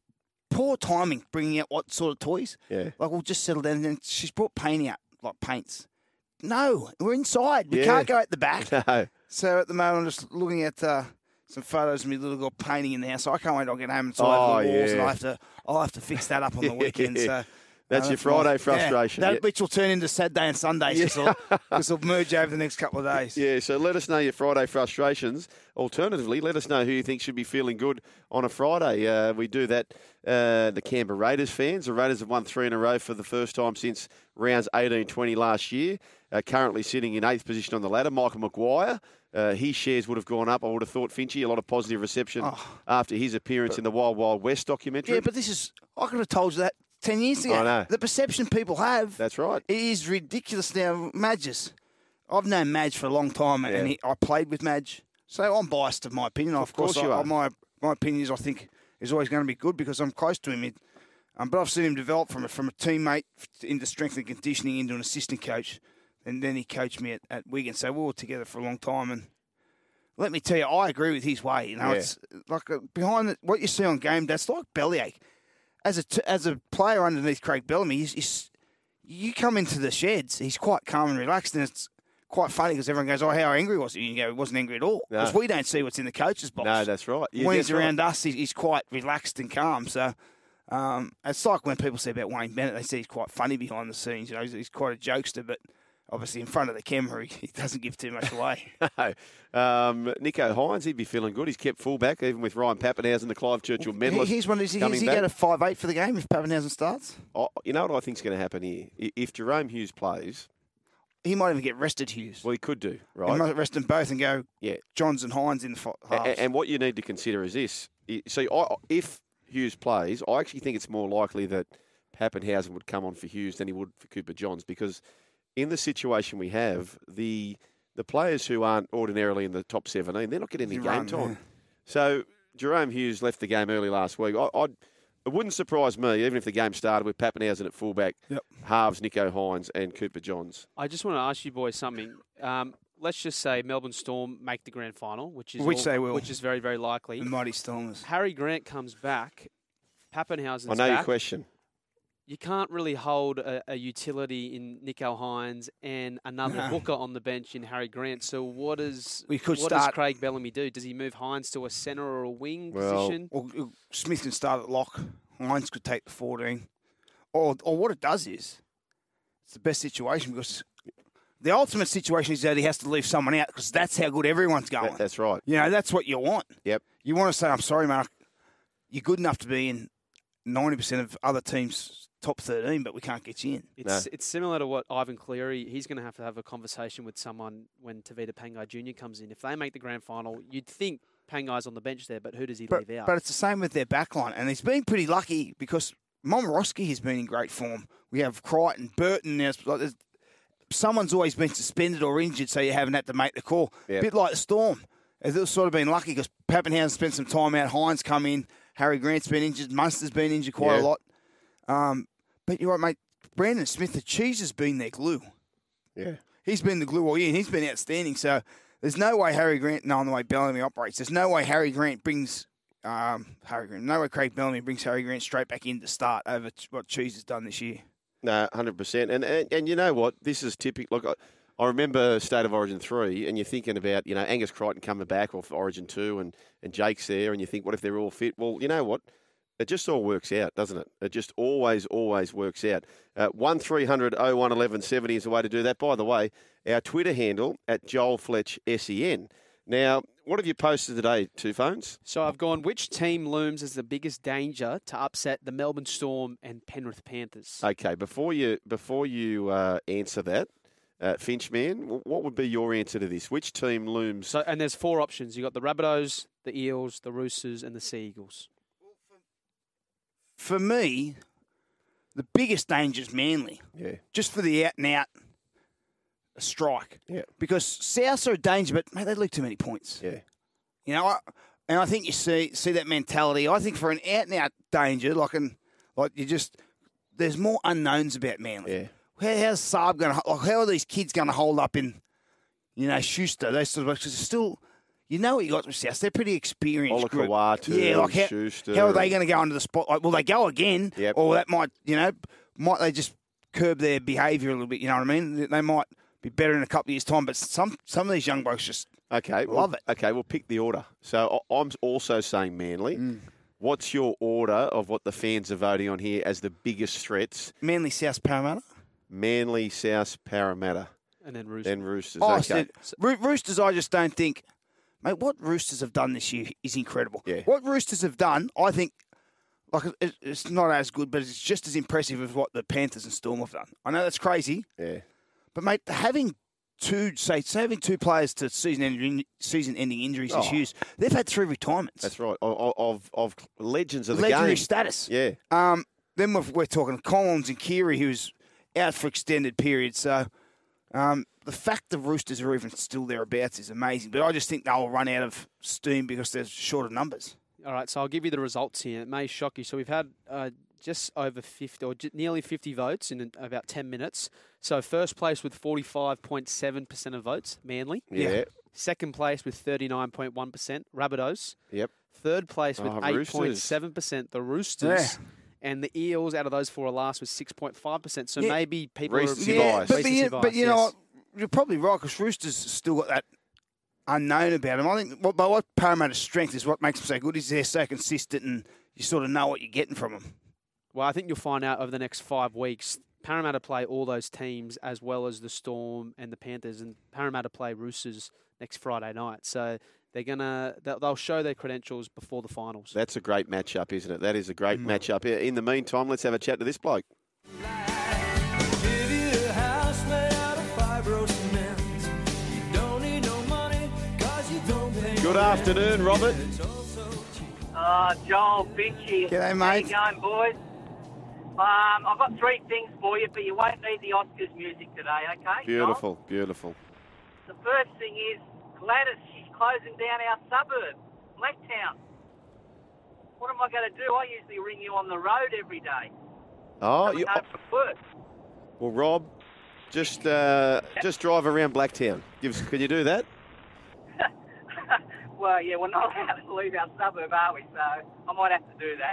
poor timing bringing out what sort of toys. Yeah. Like we'll just settle down and she's brought paint out, like paints. No, we're inside. We can't go at the back. No. So at the moment, I'm just looking at some photos of me little girl painting in the house. So I can't wait till I get home and tie the walls, and I'll have to fix that up on the weekend. So that's your Friday frustration. Which will turn into Saturday and Sundays because it'll merge over the next couple of days. Yeah, so let us know your Friday frustrations. Alternatively, let us know who you think should be feeling good on a Friday. We do that. The Canberra Raiders fans. The Raiders have won 3 in a row for the first time since rounds 18-20 last year. Currently sitting in 8th position on the ladder. Michael Maguire. His shares would have gone up, I would have thought, Finchy. A lot of positive reception after his appearance in the Wild Wild West documentary. Yeah, but I could have told you that 10 years ago. I know. The perception people have. That's right. It is ridiculous now. Madges. I've known Madge for a long time, and I played with Madge. So I'm biased to my opinion. Of course you are. My opinion is I think is always going to be good because I'm close to him. But I've seen him develop from a teammate into strength and conditioning into an assistant coach. And then he coached me at Wigan. So we were together for a long time. And let me tell you, I agree with his way. You know, it's like behind what you see on game, that's like bellyache. As a player underneath Craig Bellamy, you come into the sheds, he's quite calm and relaxed, and it's quite funny because everyone goes, "Oh, how angry was he?" And you go, "He wasn't angry at all," because we don't see what's in the coach's box. No, that's right. When he's around us, he's quite relaxed and calm. So it's like when people say about Wayne Bennett, they say he's quite funny behind the scenes. You know, he's quite a jokester, but obviously in front of the camera, he doesn't give too much away. Nico Hines, he'd be feeling good. He's kept fullback, even with Ryan Papenhuyzen, the Clive Churchill medalist. He's one. Is he going to 5'8" for the game if Papenhuyzen starts? You know what I think's going to happen here? If Jerome Hughes plays, he might even get rested. Hughes. Well, he could do, right? He might rest them both and go. Yeah. Johns and Hines in the halves. And what you need to consider is this: if Hughes plays, I actually think it's more likely that Papenhuyzen would come on for Hughes than he would for Cooper Johns because in the situation we have, the the players who aren't ordinarily in the top 17, they're not getting any game time. Yeah. So Jerome Hughes left the game early last week. It wouldn't surprise me, even if the game started with Pappenhausen at fullback, halves Nico Hines and Cooper Johns. I just want to ask you boys something. Let's just say Melbourne Storm make the grand final, which they will, which is very, very likely. The mighty Stormers. Harry Grant comes back. Pappenhausen's back. I know your question. You can't really hold a utility in Nico Hines and another hooker on the bench in Harry Grant. So what does Craig Bellamy do? Does he move Hines to a centre or a wing position? Or Smith can start at lock. Hines could take the 14. Or what it does is, it's the best situation because the ultimate situation is that he has to leave someone out because that's how good everyone's going. That's right. You know, that's what you want. Yep. You want to say, I'm sorry, Mark, you're good enough to be in 90% of other teams' top 13, but we can't get you in. It's similar to what Ivan Cleary, he's going to have a conversation with someone when Tavita Pangai Jr. comes in. If they make the grand final, you'd think Pangai's on the bench there, but who does he leave out? But it's the same with their backline, and he's been pretty lucky because Momorowski has been in great form. We have Crichton, Burton now. Someone's always been suspended or injured, so you haven't had to make the call. Yep. A bit like the Storm. It's sort of been lucky because Pappenhausen spent some time out, Hines come in, Harry Grant's been injured, Munster's been injured quite a lot. But you're right, mate. Brandon Smith, the cheese has been their glue. Yeah. He's been the glue all year, and he's been outstanding. So there's no way Harry Grant, knowing the way Bellamy operates, there's no way Harry Grant brings no way Craig Bellamy brings Harry Grant straight back in to start over what Cheese has done this year. No, 100%. And you know what? This is typical. Look, I remember State of Origin 3, and you're thinking about, Angus Crichton coming back off Origin 2, and Jake's there, and you think, what if they're all fit? Well, you know what? It just all works out, doesn't it? It just always works out. 1300 01 1170 is the way to do that. By the way, our Twitter handle at Joel Fletch SEN. Now, what have you posted today, Two Phones? So I've gone, which team looms as the biggest danger to upset the Melbourne Storm and Penrith Panthers? Okay, before you answer that, Finchman, what would be your answer to this? Which team looms? So, and there's 4 options. You've got the Rabbitohs, the Eels, the Roosters, and the Sea Eagles. For me, the biggest danger is Manly. Yeah. Just for the out-and-out strike. Yeah. Because Souths are a danger, but, mate, they leave too many points. Yeah. And I think you see that mentality. I think for an out-and-out danger, there's more unknowns about Manly. Yeah. How's Saab going to, how are these kids going to hold up in, Schuster? They sort of, because still, what you got with South. They're pretty experienced group. Olakau'atu, Schuster. How are they going to go under the spotlight? Will they go again? Yep. Or that might they just curb their behaviour a little bit? You know what I mean? They might be better in a couple of years' time, but some of these young blokes just love it. Okay, we'll pick the order. So I'm also saying Manly. What's your order of what the fans are voting on here as the biggest threats? Manly, South, Parramatta. Manly, South, Parramatta. And then Roosters. Okay. Roosters, I just don't think... Mate, what Roosters have done this year is incredible. Yeah. What Roosters have done, I think, it's not as good, but it's just as impressive as what the Panthers and Storm have done. I know that's crazy. Yeah. But, mate, having two players to season-ending injuries is huge. They've had 3 retirements. That's right. Of legends of the game. Legendary status. Yeah. Then we're talking Collins and Keary, who's out for extended periods. So the fact the Roosters are even still thereabouts is amazing. But I just think they'll run out of steam because they're short of numbers. All right, so I'll give you the results here. It may shock you. So we've had just over 50 or nearly 50 votes in about 10 minutes. So first place with 45.7% of votes, Manly. Yeah. Second place with 39.1%, Rabbitohs. Yep. Third place with 8.7%, the Roosters. Yeah. And the Eels, out of those 4 last, was 6.5%. So maybe people recency are... bias. But you know what? You're probably right, because Roosters still got that unknown about them. I think what Parramatta's strength is, what makes them so good, is they're so consistent and you sort of know what you're getting from them. Well, I think you'll find out over the next 5 weeks. Parramatta play all those teams as well as the Storm and the Panthers, and Parramatta play Roosters next Friday night. So they'll show their credentials before the finals. That's a great matchup, isn't it? That is a great matchup. In the meantime, let's have a chat to this bloke. Good afternoon, Robert. Joel, Finchy. G'day, mate. How you going, boys? I've got 3 things for you, but you won't need the Oscars music today, okay? Beautiful, beautiful. The first thing is Gladys. She's closing down our suburb, Blacktown. What am I going to do? I usually ring you on the road every day. Oh, you home from work. Well, Rob, just drive around Blacktown. Can you do that? Well, yeah, we're not allowed to leave our suburb, are we? So I might have to do that.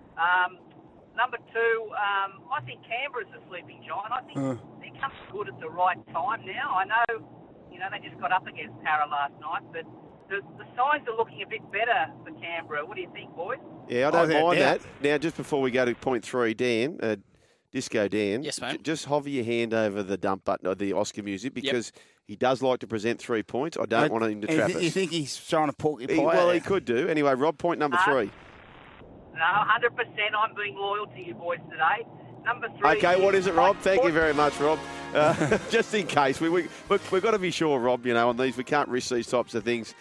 Number two, I think Canberra's a sleeping giant. I think they come good at the right time now. I know, they just got up against Para last night, but the signs are looking a bit better for Canberra. What do you think, boys? Yeah, I don't mind that. Now, just before we go to point 3, Dan, Disco Dan. Yes, mate. Just hover your hand over the dump button of the Oscar music because he does like to present 3 points. I don't want him to trap us. You think he's trying to porky pie? Well, he could do. Anyway, Rob, point number 3. No, 100%. I'm being loyal to you boys today. Number 3. Okay, what is it, Rob? Thank you very much, Rob. Just in case. We've got to be sure, Rob, on these. We can't risk these types of things.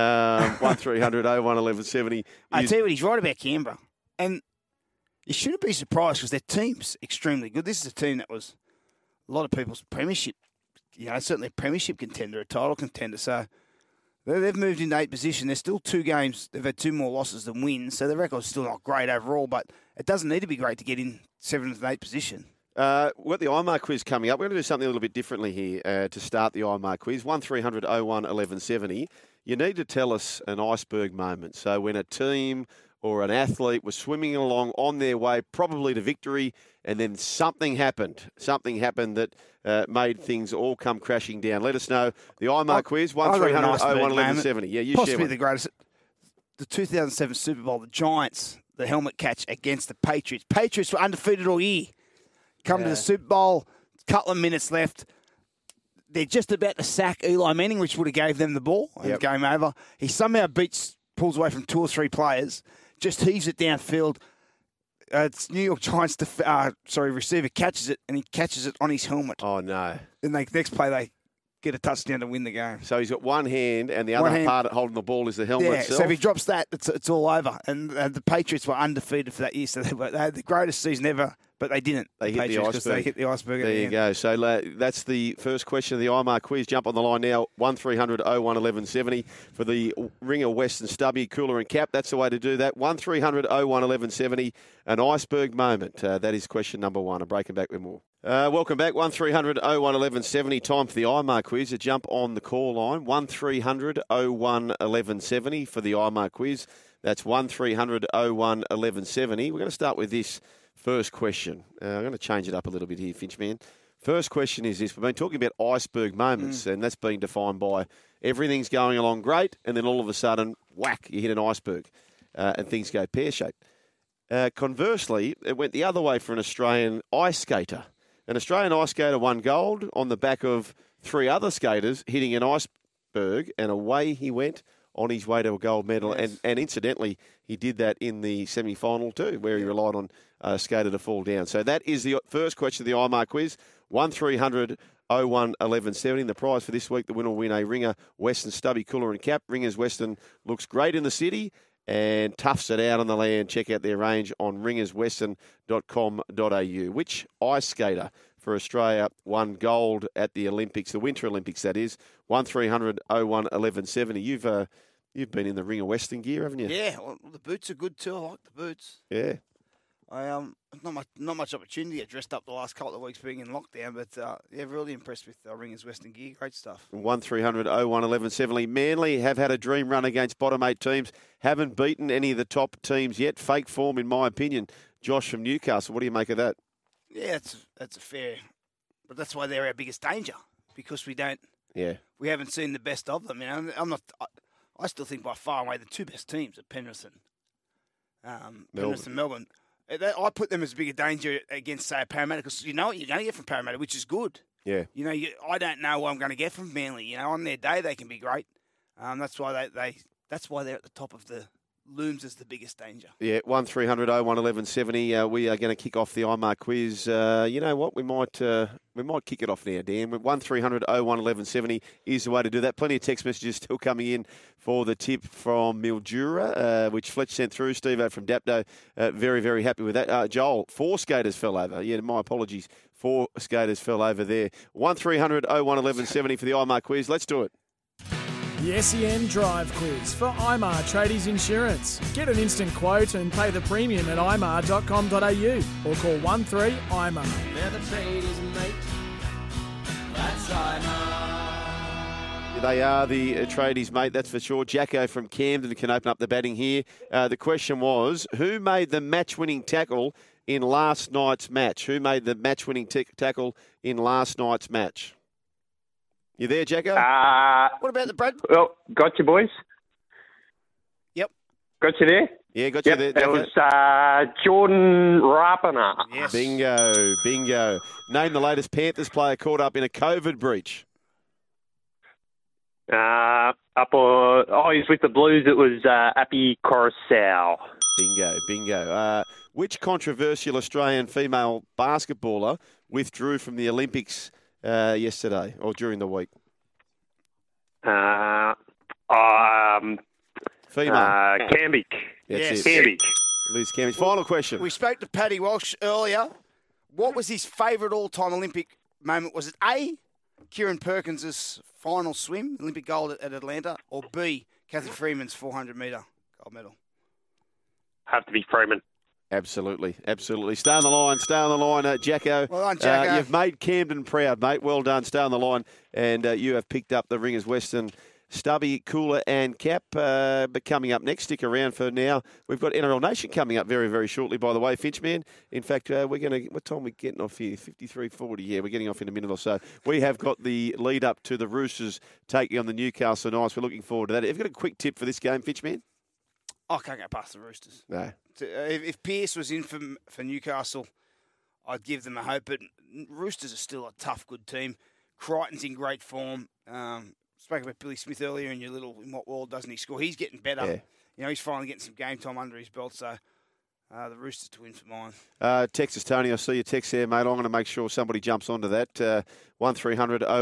1300 01 1170. I tell you what, he's right about Canberra. And you shouldn't be surprised because their team's extremely good. This is a team that was a lot of people's premiership, certainly a premiership contender, a title contender. So they've moved into 8th position. There's still 2 games. They've had 2 more losses than wins. So the record's still not great overall, but it doesn't need to be great to get in 7th and 8th position. We've got the IMAR quiz coming up. We're going to do something a little bit differently here to start the IMAR quiz. 1300 01 1170. You need to tell us an iceberg moment. So when a team or an athlete was swimming along on their way probably to victory and then something happened. Something happened that made things all come crashing down. Let us know. The IMAR quiz, 1300 01 1170. Yeah, you possibly share one. the greatest. The 2007 Super Bowl, the Giants, the helmet catch against the Patriots. Patriots were undefeated all year. Come to the Super Bowl, couple of minutes left. They're just about to sack Eli Manning, which would have gave them the ball and game over. He somehow pulls away from 2 or 3 players, just heaves it downfield. It's New York Giants receiver catches it, and he catches it on his helmet. Oh, no. Then next play, they get a touchdown to win the game. So he's got one hand, and the other part holding the ball is the helmet itself. So if he drops that, it's all over. And the Patriots were undefeated for that year, so they had the greatest season ever. But they didn't. They hit the iceberg. They hit the iceberg. There you go. So that's the first question of the IMAR quiz. Jump on the line now, 1300 01 1170 for the Ringer Western Stubby Cooler and Cap. That's the way to do that. 1300 01 1170, an iceberg moment. That is question number 1. I'm breaking back with more. Welcome back. 1300 01 1170. Time for the IMAR quiz. A jump on the call line. 1300 01 1170 for the IMAR quiz. That's 1300 01 1170. We're going to start with this. First question. I'm going to change it up a little bit here, Finchman. First question is this. We've been talking about iceberg moments, and that's being defined by everything's going along great, and then all of a sudden, whack, you hit an iceberg, and things go pear-shaped. Conversely, it went the other way for an Australian ice skater. An Australian ice skater won gold on the back of 3 other skaters hitting an iceberg, and away he went on his way to a gold medal. Yes. And incidentally, he did that in the semi-final too, where he relied on a skater to fall down. So that is the first question of the IMAR quiz, 1300 01 1170. The prize for this week, the winner will win a Ringer Western Stubby Cooler and Cap. Ringers Western looks great in the city and toughs it out on the land. Check out their range on ringerswestern.com.au. Which ice skater for Australia won gold at the Olympics, the Winter Olympics, that is? 1300 01 1170. You've been in the Ringer Western gear, haven't you? Yeah, well, the boots are good too. I like the boots. Yeah. I not much opportunity to get dressed up the last couple of weeks being in lockdown, but really impressed with Ringers Western gear. Great stuff. 1300 01 1170. Manly have had a dream run against bottom 8 teams. Haven't beaten any of the top teams yet. Fake form, in my opinion. Josh from Newcastle. What do you make of that? Yeah, that's a fair, but that's why they're our biggest danger because we don't. Yeah. We haven't seen the best of them. I still think by far and away the 2 best teams are Penrith and Melbourne. I put them as a bigger danger against, say, Parramatta because you know what you're going to get from Parramatta, which is good. Yeah. I don't know what I'm going to get from Manly. On their day they can be great. That's why that's why they're at the top of the looms as the biggest danger. Yeah, 1300 01 1170. We are going to kick off the IMAR quiz. You know what? We might kick it off now, Dan. 1300 01 1170 is the way to do that. Plenty of text messages still coming in for the tip from Mildura, which Fletch sent through. Steve-O from Dapto, very, very happy with that. Joel, 4 skaters fell over. Yeah, my apologies. 4 skaters fell over there. 1300 01 1170 for the IMAR quiz. Let's do it. The SEN Drive Quiz for IMAR Tradies Insurance. Get an instant quote and pay the premium at imar.com.au or call 13-IMAR. They're the tradies, mate. That's IMAR. They are the tradies, mate, that's for sure. Jacko from Camden can open up the batting here. The question was, who made the match-winning tackle in last night's match? Who made the match-winning tackle in last night's match? You there, Jacko? What about the Brad? Well, got you, boys. Yep. Got you there? Yeah, got you there. It was Jordan Rapana. Yes. Bingo. Name the latest Panthers player caught up in a COVID breach. He's with the Blues. It was Appy Coruscant. Bingo. Which controversial Australian female basketballer withdrew from the Olympics yesterday or during the week? Female. Cambic. Yes. Cambic. Liz Cambic. Final question. We spoke to Paddy Walsh earlier. What was his favourite all-time Olympic moment? Was it A, Kieran Perkins' final swim, Olympic gold at Atlanta, or B, Kathy Freeman's 400-metre gold medal? Have to be Freeman. Absolutely. Stay on the line, Jacko. Well done, Jacko. You've made Camden proud, mate. Well done. Stay on the line. And you have picked up the Ringers Western Stubby, Cooler and Cap. But coming up next, stick around for now. We've got NRL Nation coming up very, very shortly, by the way, Finchman. In fact, we're going to... What time are we getting off here? 53:40. Yeah, we're getting off in a minute or so. We have got the lead up to the Roosters taking on the Newcastle Knights. We're looking forward to that. Have you got a quick tip for this game, Finchman? I can't go past the Roosters. No. If Pearce was in for Newcastle, I'd give them a hope. But Roosters are still a tough, good team. Crichton's in great form. Spoke about Billy Smith earlier in in what world doesn't he score? He's getting better. Yeah. You know, he's finally getting some game time under his belt. So the Roosters to win for mine. Texas Tony, I see your text there, mate. I'm going to make sure somebody jumps onto that. 1300 01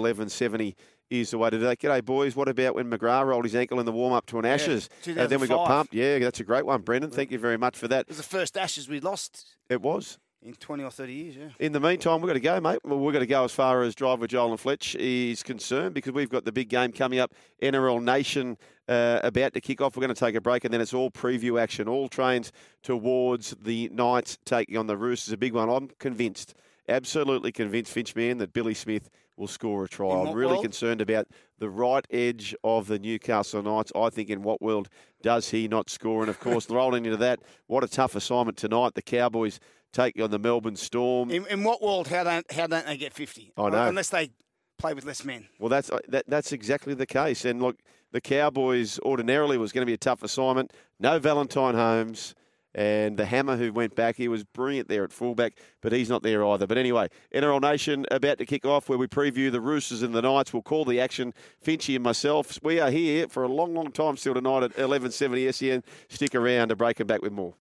1170 is the way to do that. G'day, boys. What about when McGrath rolled his ankle in the warm-up to an Ashes? Then we got pumped. Yeah, that's a great one, Brendan. Thank you very much for that. It was the first Ashes we lost. It was. In 20 or 30 years, yeah. In the meantime, we've got to go, mate. Well, we've got to go as far as Drive with Joel and Fletch is concerned because we've got the big game coming up, NRL Nation about to kick off. We're going to take a break and then it's all preview action, all trains towards the Knights taking on the Roosters. A big one. I'm convinced, absolutely convinced, Finchman, that Billy Smith will score a try. I'm really concerned about the right edge of the Newcastle Knights. I think in what world does he not score? And, of course, rolling into that, what a tough assignment tonight. The Cowboys taking on the Melbourne Storm. In what world, how don't they get 50? I know. Unless they play with less men. Well, that's exactly the case. And, look, the Cowboys ordinarily was going to be a tough assignment. No Valentine Holmes. And the Hammer who went back, he was brilliant there at fullback, but he's not there either. But anyway, NRL Nation about to kick off where we preview the Roosters and the Knights. We'll call the action. Finchy and myself, we are here for a long, long time still tonight at 1170 SEN. Stick around to break and back with more.